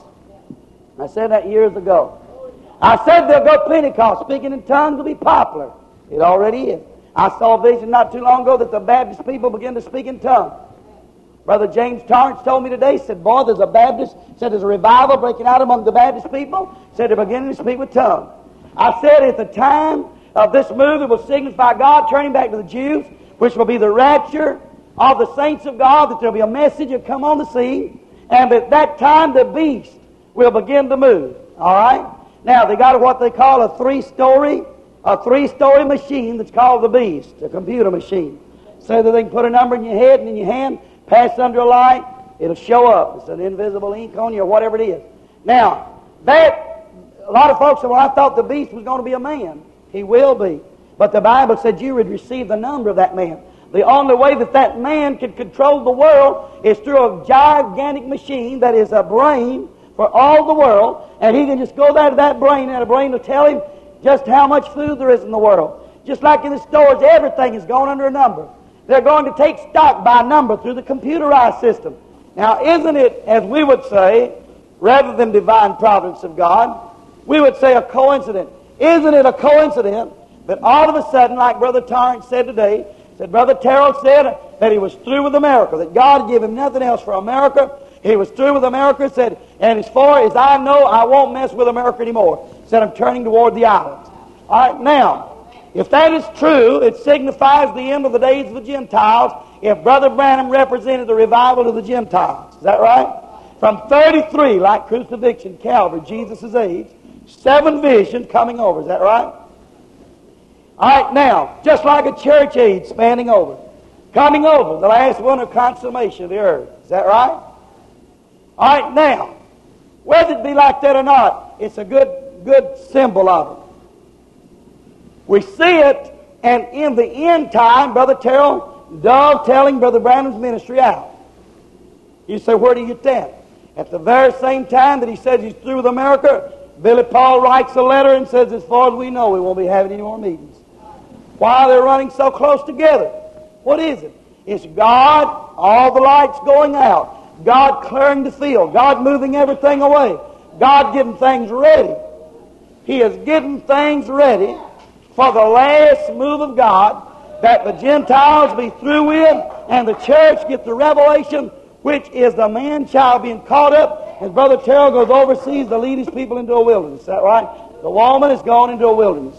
I said that years ago. I said they'll go Pentecost. Speaking in tongues will be popular. It already is. I saw a vision not too long ago that the Baptist people begin to speak in tongues. Brother James Torrance told me today, said, boy, there's a Baptist, said there's a revival breaking out among the Baptist people, said they're beginning to speak with tongues. I said at the time of this move, it will signify God turning back to the Jews, which will be the rapture of the saints of God, that there will be a message that come on the scene, and at that time the beast will begin to move. All right? Now, they got what they call a three-story machine that's called the beast, a computer machine. So that they can put a number in your head and in your hand, pass under a light, it'll show up. It's an invisible ink on you or whatever it is. Now, a lot of folks said, well, I thought the beast was going to be a man. He will be. But the Bible said you would receive the number of that man. The only way that that man can control the world is through a gigantic machine that is a brain for all the world, and he can just go there to that brain, and the brain will tell him just how much food there is in the world. Just like in the stores, everything is going under a number. They're going to take stock by number through the computerized system. Now, isn't it, as we would say, rather than divine providence of God, we would say a coincidence. Isn't it a coincidence that all of a sudden, like Brother Torrance said today, said Brother Terrell said that he was through with America, that God gave him nothing else for America. He was through with America, said, and as far as I know, I won't mess with America anymore. Said, I'm turning toward the islands. All right, now, if that is true, it signifies the end of the days of the Gentiles if Brother Branham represented the revival of the Gentiles. Is that right? From 33, like crucifixion, Calvary, Jesus' age, 7 visions coming over. Is that right? All right, now, just like a church age spanning over, coming over, the last one of consummation of the earth. Is that right? All right, now, whether it be like that or not, it's a good symbol of it. We see it, and in the end time, Brother Terrell dovetailing Brother Branham's ministry out. You say, where do you get that? At the very same time that he says he's through with America, Billy Paul writes a letter and says, as far as we know, we won't be having any more meetings. Why are they running so close together? What is it? It's God, all the lights going out, God clearing the field, God moving everything away, God getting things ready. He is getting things ready for the last move of God, that the Gentiles be through with and the church get the revelation, which is the man-child being caught up as Brother Terrell goes overseas to lead his people into a wilderness. Is that right? The woman has gone into a wilderness.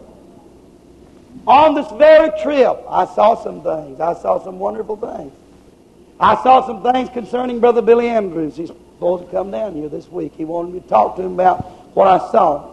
On this very trip, I saw some things. I saw some wonderful things. I saw some things concerning Brother Billy Andrews. He's supposed to come down here this week. He wanted me to talk to him about what I saw.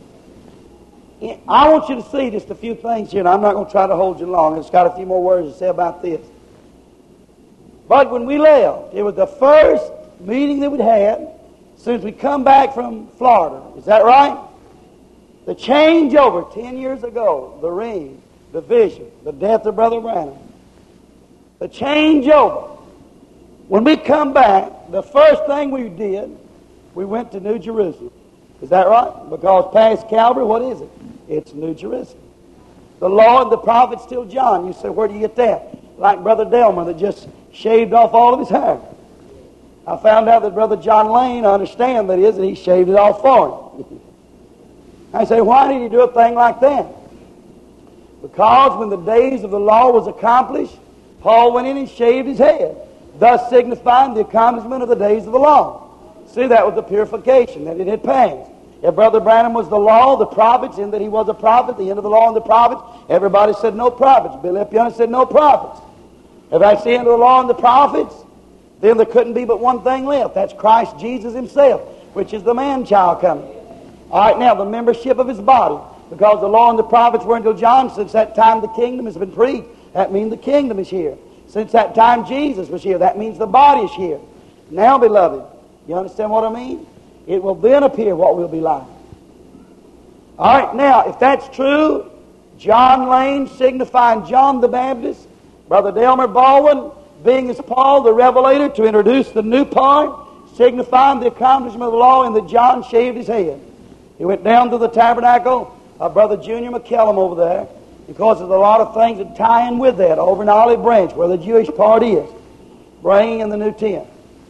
I want you to see just a few things here, and I'm not going to try to hold you long. I've just got a few more words to say about this. But when we left, it was the first meeting that we'd had since we come back from Florida. Is that right? The changeover 10 years ago, the ring, the vision, the death of Brother Branham. The changeover. When we come back, the first thing we did, we went to New Jerusalem. Is that right? Because past Calvary, what is it? It's New Jerusalem. The law and the prophets till John. You say, where do you get that? Like Brother Delmer that just shaved off all of his hair. I found out that Brother John Lane, I understand that is, and he shaved it off for him. I say, why did he do a thing like that? Because when the days of the law was accomplished, Paul went in and shaved his head, thus signifying the accomplishment of the days of the law. See, that was the purification, that it had passed. If Brother Branham was the law, the prophets, in that he was a prophet, the end of the law and the prophets, everybody said no prophets. Billy Epiona said no prophets. If that's the end of the law and the prophets, then there couldn't be but one thing left. That's Christ Jesus himself, which is the man-child coming. All right, now, the membership of his body. Because the law and the prophets were until John. Since that time the kingdom has been preached. That means the kingdom is here. Since that time Jesus was here. That means the body is here. Now, beloved, you understand what I mean? It will then appear what we'll be like. All right, now, if that's true, John Lane signifying John the Baptist, Brother Delmer Baldwin being as Paul the Revelator to introduce the new part, signifying the accomplishment of the law, and that John shaved his head. He went down to the tabernacle of Brother Junior McKellum over there, because there's a lot of things that tie in with that over in Olive Branch, where the Jewish part is, bringing in the new tent.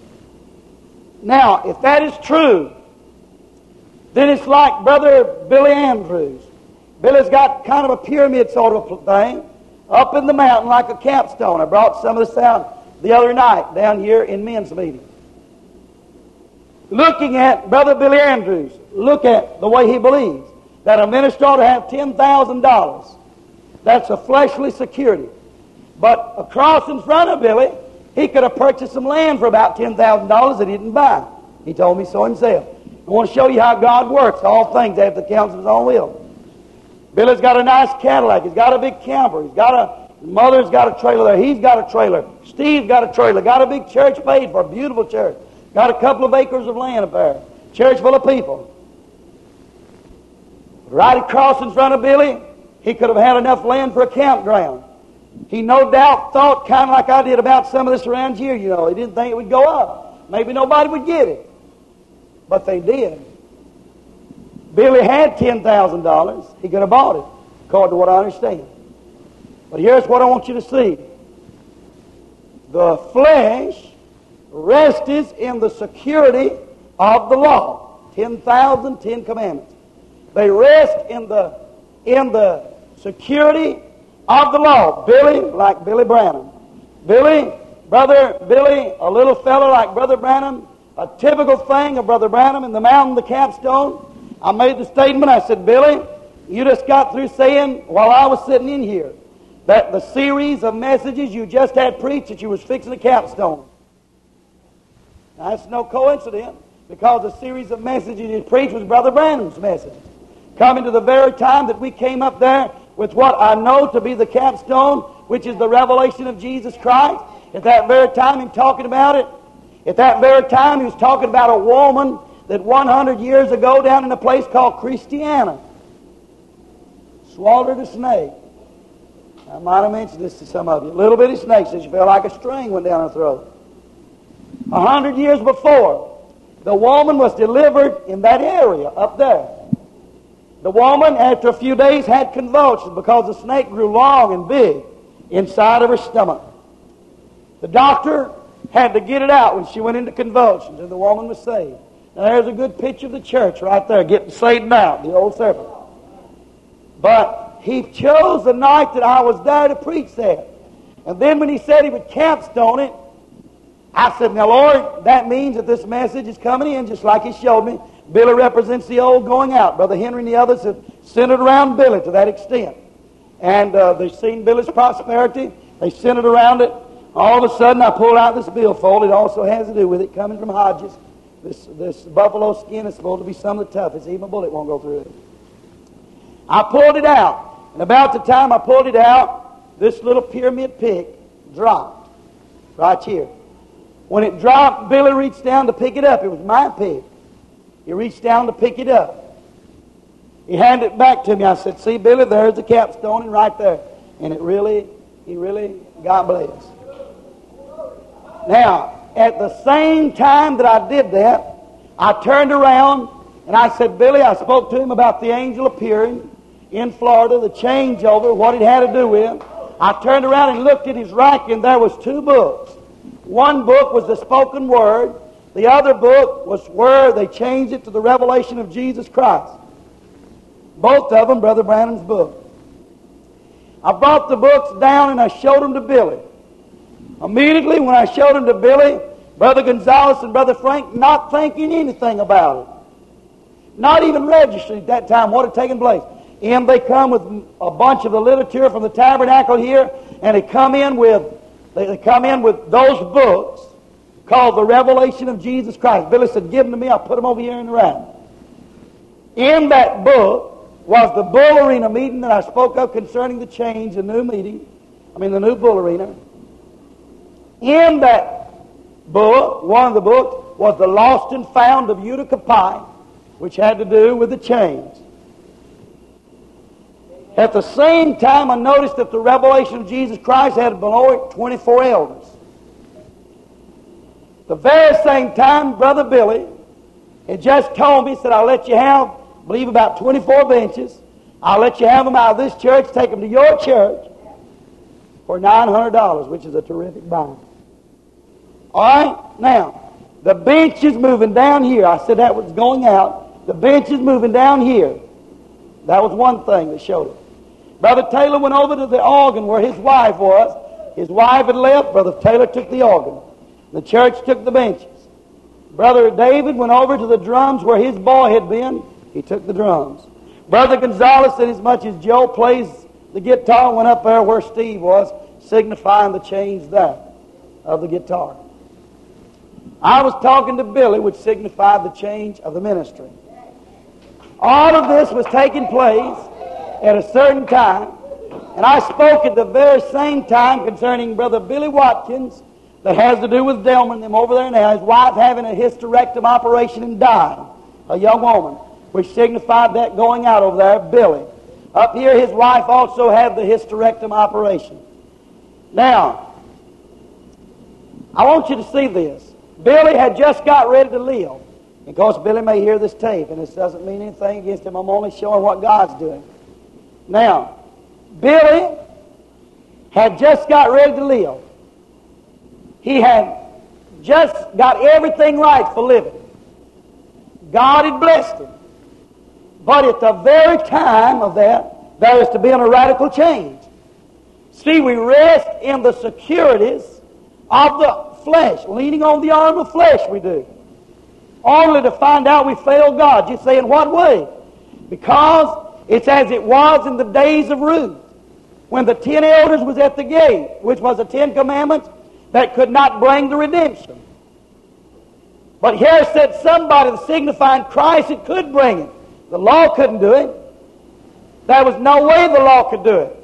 Now, if that is true, then it's like Brother Billy Andrews. Billy's got kind of a pyramid sort of a thing up in the mountain like a capstone. I brought some of this out the other night down here in men's meeting. Looking at Brother Billy Andrews, look at the way he believes that a minister ought to have $10,000. That's a fleshly security. But across in front of Billy, he could have purchased some land for about $10,000 that he didn't buy. He told me so himself. I want to show you how God works. All things after the counsel of his own will. Billy's got a nice Cadillac. He's got a big camper. His mother's got a trailer there. He's got a trailer. Steve's got a trailer. Got a big church paid for, a beautiful church. Got a couple of acres of land up there. Church full of people. Right across in front of Billy, he could have had enough land for a campground. He no doubt thought kind of like I did about some of this around here, you know. He didn't think it would go up. Maybe nobody would get it. But they did. Billy had $10,000. He could have bought it, according to what I understand. But here's what I want you to see. The flesh rests in the security of the law. 10,000, 10 commandments. They rest in the security of the law. Billy, like Billy Branham. Brother Billy, a little fellow like Brother Branham, a typical thing of Brother Branham in the mountain, the capstone. I made the statement, I said, Billy, you just got through saying, while I was sitting in here, that the series of messages you just had preached, that you was fixing a capstone. Now, that's no coincidence, because the series of messages you preached was Brother Branham's message. Coming to the very time that we came up there with what I know to be the capstone, which is the revelation of Jesus Christ. At that very time, him talking about it. At that very time, he was talking about a woman that 100 years ago down in a place called Christiana swallowed a snake. I might have mentioned this to some of you. A little bitty snake, says she felt like a string went down her throat. 100 years before, the woman was delivered in that area up there. The woman, after a few days, had convulsions because the snake grew long and big inside of her stomach. The doctor had to get it out when she went into convulsions, and the woman was saved. Now, there's a good picture of the church right there, getting saved out, the old serpent. But he chose the night that I was there to preach that. And then when he said he would capstone it, I said, now, Lord, that means that this message is coming in just like he showed me. Billy represents the old going out. Brother Henry and the others have centered around Billy to that extent. And they've seen Billy's prosperity. They centered around it. All of a sudden, I pulled out this billfold. It also has to do with it, coming from Hodges. This buffalo skin is supposed to be some of the toughest. Even a bullet won't go through it. I pulled it out. And about the time I pulled it out, this little pyramid pick dropped right here. When it dropped, Billy reached down to pick it up. It was my pick. He reached down to pick it up. He handed it back to me. I said, see, Billy, there's the capstone and right there. And he really got blessed. Now, at the same time that I did that, I turned around And I said, Billy, I spoke to him about the angel appearing in Florida, the changeover, what it had to do with. I turned around and looked at his rack, and there was 2 books. One book was the spoken word. The other book was where they changed it to the revelation of Jesus Christ. Both of them, Brother Branham's book. I brought the books down and I showed them to Billy. Immediately when I showed them to Billy, Brother Gonzalez and Brother Frank, not thinking anything about it, not even registering at that time what had taken place. And they come with a bunch of the literature from the tabernacle here, and they come in with those books called the Revelation of Jesus Christ. Billy said, give them to me, I'll put them over here in the rack. In that book was the Bull Arena meeting that I spoke of concerning the change, the new Bull Arena. In that book, one of the books, was the Lost and Found of Utica Pike, which had to do with the change. At the same time, I noticed that the revelation of Jesus Christ had below it 24 elders. The very same time, Brother Billy had just told me, he said, I'll let you have, I believe, about 24 benches. I'll let you have them out of this church, take them to your church for $900, which is a terrific buy. All right? Now, the bench is moving down here. I said that was going out. The bench is moving down here. That was one thing that showed it. Brother Taylor went over to the organ where his wife was. His wife had left. Brother Taylor took the organ. The church took the benches. Brother David went over to the drums where his boy had been. He took the drums. Brother Gonzalez said as much as Joe plays the guitar, went up there where Steve was, signifying the change there of the guitar. I was talking to Billy, which signified the change of the ministry. All of this was taking place at a certain time, and I spoke at the very same time concerning Brother Billy Watkins, that has to do with Delman, them over there now, his wife having a hysterectomy operation and dying, a young woman, which signified that going out over there, Billy. Up here, his wife also had the hysterectomy operation. Now, I want you to see this. Billy had just got ready to live. Of course, Billy may hear this tape, and this doesn't mean anything against him. I'm only showing what God's doing. Now, Billy had just got ready to live. He had just got everything right for living. God had blessed him. But at the very time of that, there is to be a radical change. See, we rest in the securities of the flesh, leaning on the arm of flesh we do. Only to find out we failed God. You say, in what way? Because it's as it was in the days of Ruth, when the 10 elders was at the gate, which was the 10 commandments, that could not bring the redemption. But here said somebody signifying Christ, it could bring it. The law couldn't do it. There was no way the law could do it.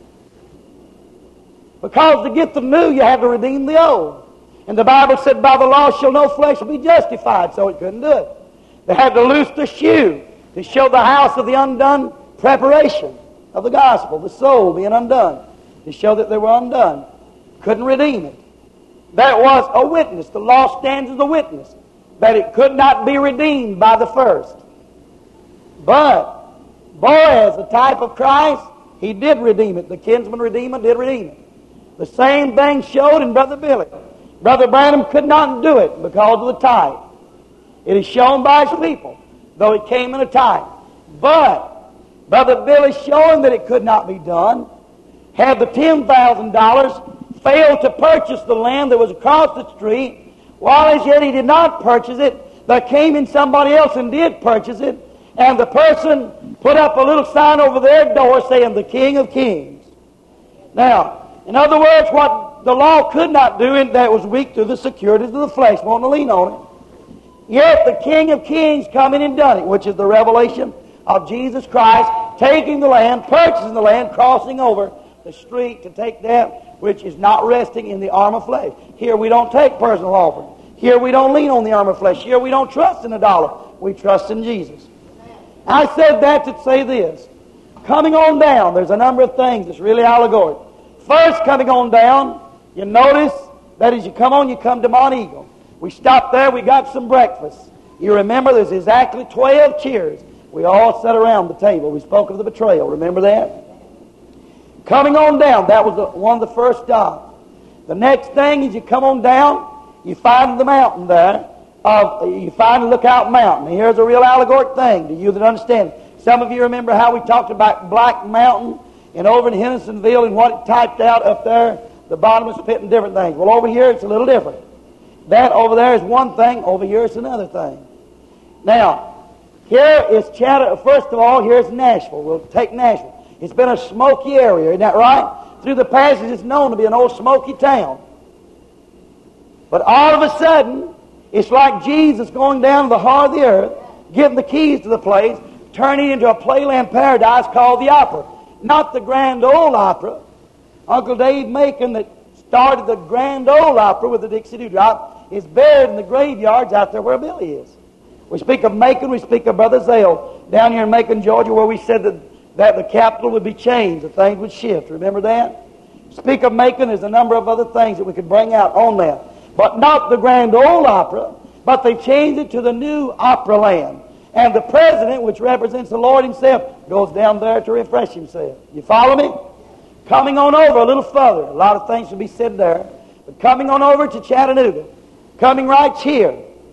Because to get the new, you have to redeem the old. And the Bible said, by the law shall no flesh be justified, so it couldn't do it. They had to loose the shoe to show the house of the undone preparation of the gospel, the soul being undone, to show that they were undone. Couldn't redeem it. That was a witness. The law stands as a witness that it could not be redeemed by the first. But Boaz, the type of Christ, he did redeem it. The kinsman redeemer did redeem it. The same thing showed in Brother Billy. Brother Branham could not do it because of the type. It is shown by his people, though it came in a type. But Brother Billy showing that it could not be done, had the $10,000 failed to purchase the land that was across the street, while as yet he did not purchase it, there came in somebody else and did purchase it, and the person put up a little sign over their door saying, the King of Kings. Now, in other words, what the law could not do, and that was weak through the securities of the flesh, wanting to lean on it. Yet the King of Kings coming and done it, which is the revelation of Jesus Christ, taking the land, purchasing the land, crossing over the street to take that which is not resting in the arm of flesh. Here we don't take personal offering. Here we don't lean on the arm of flesh. Here we don't trust in a dollar. We trust in Jesus. I said that to say this. Coming on down, there's a number of things that's really allegorical. First, coming on down, you notice that as you come on, you come to Mount Eagle. We stopped there, we got some breakfast. You remember there's exactly 12 cheers. We all sat around the table. We spoke of the betrayal. Remember that? Coming on down, that was one of the first stops. The next thing is you come on down, you find the mountain there. You find the Lookout Mountain. And here's a real allegoric thing to you that understand. Some of you remember how we talked about Black Mountain and over in Hendersonville and what it typed out up there, the bottomless pit and different things. Well, over here it's a little different. That over there is one thing, over here it's another thing. Now, here is first of all, here's Nashville. We'll take Nashville. It's been a smoky area, isn't that right? Through the passage it's known to be an old smoky town. But all of a sudden, it's like Jesus going down to the heart of the earth, giving the keys to the place, turning into a playland paradise called the Opera. Not the Grand Ole Opera. Uncle Dave Macon, that started the Grand Ole Opera with the Dixie Dewdrop, is buried in the graveyards out there where Billy is. We speak of Macon, we speak of Brother Zale down here in Macon, Georgia, where we said that the capital would be changed, that things would shift. Remember that? Speak of Macon, there's a number of other things that we could bring out on that. But not the Grand Ole Opera, but they changed it to the new Opera Land. And the president, which represents the Lord himself, goes down there to refresh himself. You follow me? Coming on over a little further. A lot of things will be said there. But coming on over to Chattanooga. Coming right here.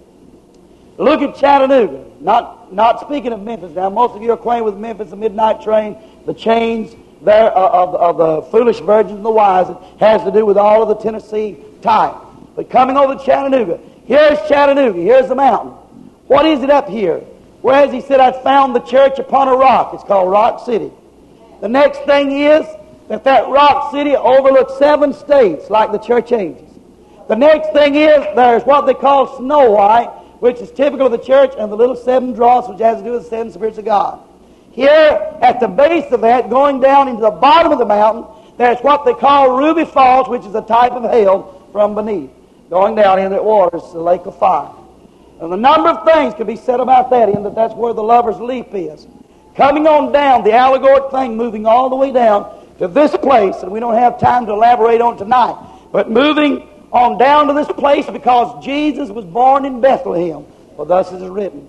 Look at Chattanooga. Not speaking of Memphis. Now, most of you are acquainted with Memphis, the midnight train, the chains there of the foolish virgins and the wise. It has to do with all of the Tennessee type. But coming over to Chattanooga. Here's Chattanooga. Here's the mountain. What is it up here? Whereas he said, I found the church upon a rock. It's called Rock City. The next thing is that Rock City overlooks 7 states like the church ages. The next thing is there's what they call Snow White, which is typical of the church, and the little 7 dross, which has to do with the 7 spirits of God. Here, at the base of that, going down into the bottom of the mountain, there's what they call Ruby Falls, which is a type of hail from beneath. Going down into the waters, the lake of fire. And a number of things could be said about that, in that that's where the lover's leap is. Coming on down, the allegoric thing, moving all the way down to this place, and we don't have time to elaborate on tonight, but moving on down to this place because Jesus was born in Bethlehem, for thus it is written.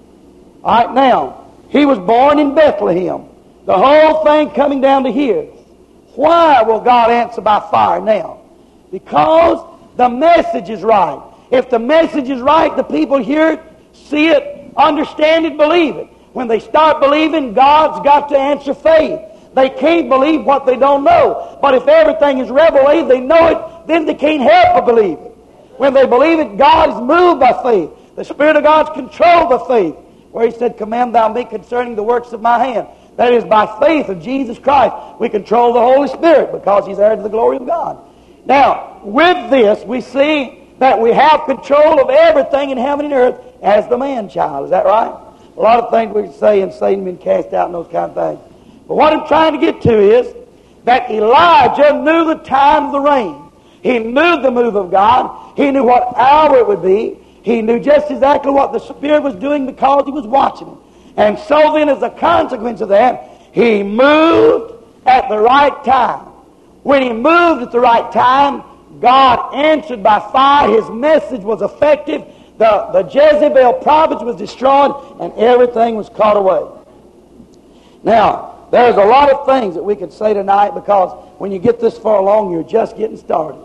All right, now, he was born in Bethlehem. The whole thing coming down to here. Why will God answer by fire now? Because the message is right. If the message is right, the people hear it, see it, understand it, believe it. When they start believing, God's got to answer faith. They can't believe what they don't know. But if everything is revelation, they know it, then they can't help but believe it. When they believe it, God is moved by faith. The Spirit of God's controlled by faith. Where he said, command thou me concerning the works of my hand. That is, by faith of Jesus Christ, we control the Holy Spirit because he's heir to the glory of God. Now, with this, we see that we have control of everything in heaven and earth as the man-child. Is that right? A lot of things we can say, and Satan been cast out and those kind of things. But what I'm trying to get to is that Elijah knew the time of the rain. He knew the move of God. He knew what hour it would be. He knew just exactly what the Spirit was doing because he was watching it. And so then, as a consequence of that, he moved at the right time. When he moved at the right time, God answered by fire. His message was effective. The Jezebel prophets was destroyed, and everything was caught away. Now, there's a lot of things that we could say tonight, because when you get this far along, you're just getting started.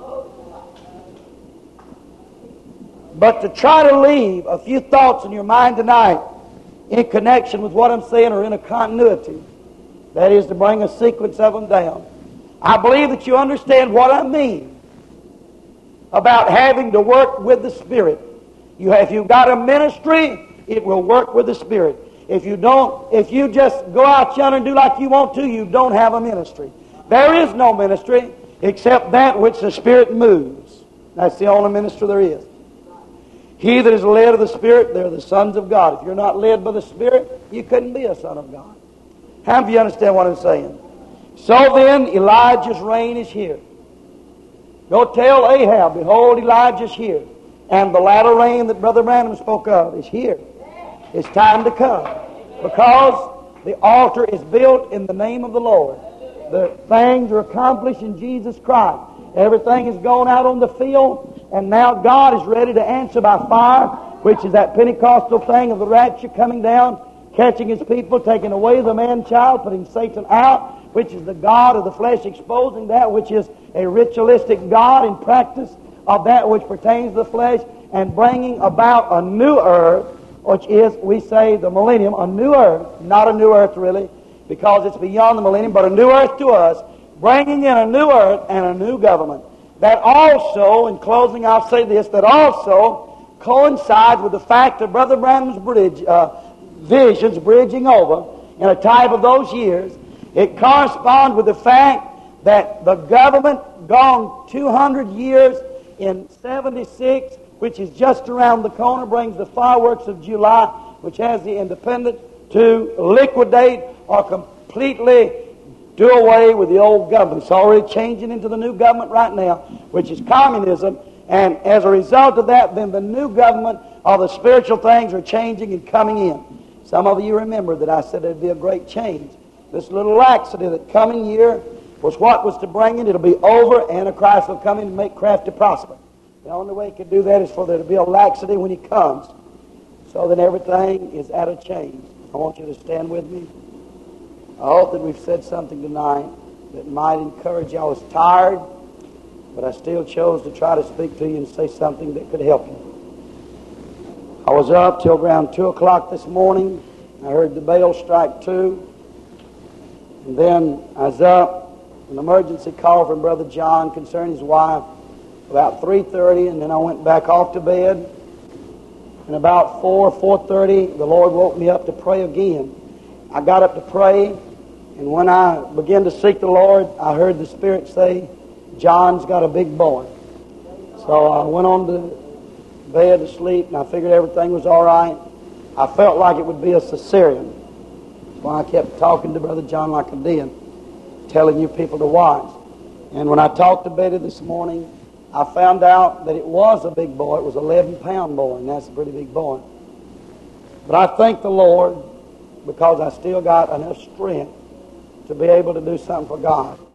But to try to leave a few thoughts in your mind tonight in connection with what I'm saying, or in a continuity, that is to bring a sequence of them down. I believe that you understand what I mean about having to work with the Spirit. If you've got a ministry, it will work with the Spirit. If you don't, if you just go out yonder and do like you want to, you don't have a ministry. There is no ministry except that which the Spirit moves. That's the only ministry there is. He that is led of the Spirit, they're the sons of God. If you're not led by the Spirit, you couldn't be a son of God. How many of you understand what I'm saying? So then, Elijah's reign is here. Go tell Ahab, behold, Elijah's here. And the latter rain that Brother Branham spoke of is here. It's time to come. Because the altar is built in the name of the Lord. The things are accomplished in Jesus Christ. Everything is gone out on the field. And now God is ready to answer by fire, which is that Pentecostal thing of the rapture coming down, catching His people, taking away the man-child, putting Satan out, which is the God of the flesh, exposing that which is a ritualistic God in practice of that which pertains to the flesh, and bringing about a new earth, which is, we say, the millennium, a new earth, not a new earth really, because it's beyond the millennium, but a new earth to us, bringing in a new earth and a new government. That also, in closing I'll say this, that also coincides with the fact of Brother Branham's visions bridging over in a type of those years. It corresponds with the fact that the government gone 200 years in 76, which is just around the corner, brings the fireworks of July, which has the independence, to liquidate or completely do away with the old government. It's already changing into the new government right now, which is communism. And as a result of that, then the new government of the spiritual things are changing and coming in. Some of you remember that I said there'd be a great change. This little laxity that coming year was what was to bring it. It'll be over. Antichrist will come in and make crafty prosper. The only way he could do that is for there to be a laxity when he comes, so that everything is at a change. I want you to stand with me. I hope that we've said something tonight that might encourage you. I was tired, but I still chose to try to speak to you and say something that could help you. I was up till around 2 o'clock this morning. I heard the bell strike 2. And then I was up, an emergency call from Brother John concerning his wife, about 3:30, and then I went back off to bed. And about 4:30, the Lord woke me up to pray again. I got up to pray, and when I began to seek the Lord, I heard the Spirit say, John's got a big boy. So I went on to bed to sleep, and I figured everything was all right. I felt like it would be a cesarean. That's why I kept talking to Brother John like I did, telling you people to watch. And when I talked to Betty this morning, I found out that it was a big boy. It was an 11-pound boy, and that's a pretty big boy. But I thank the Lord because I still got enough strength to be able to do something for God.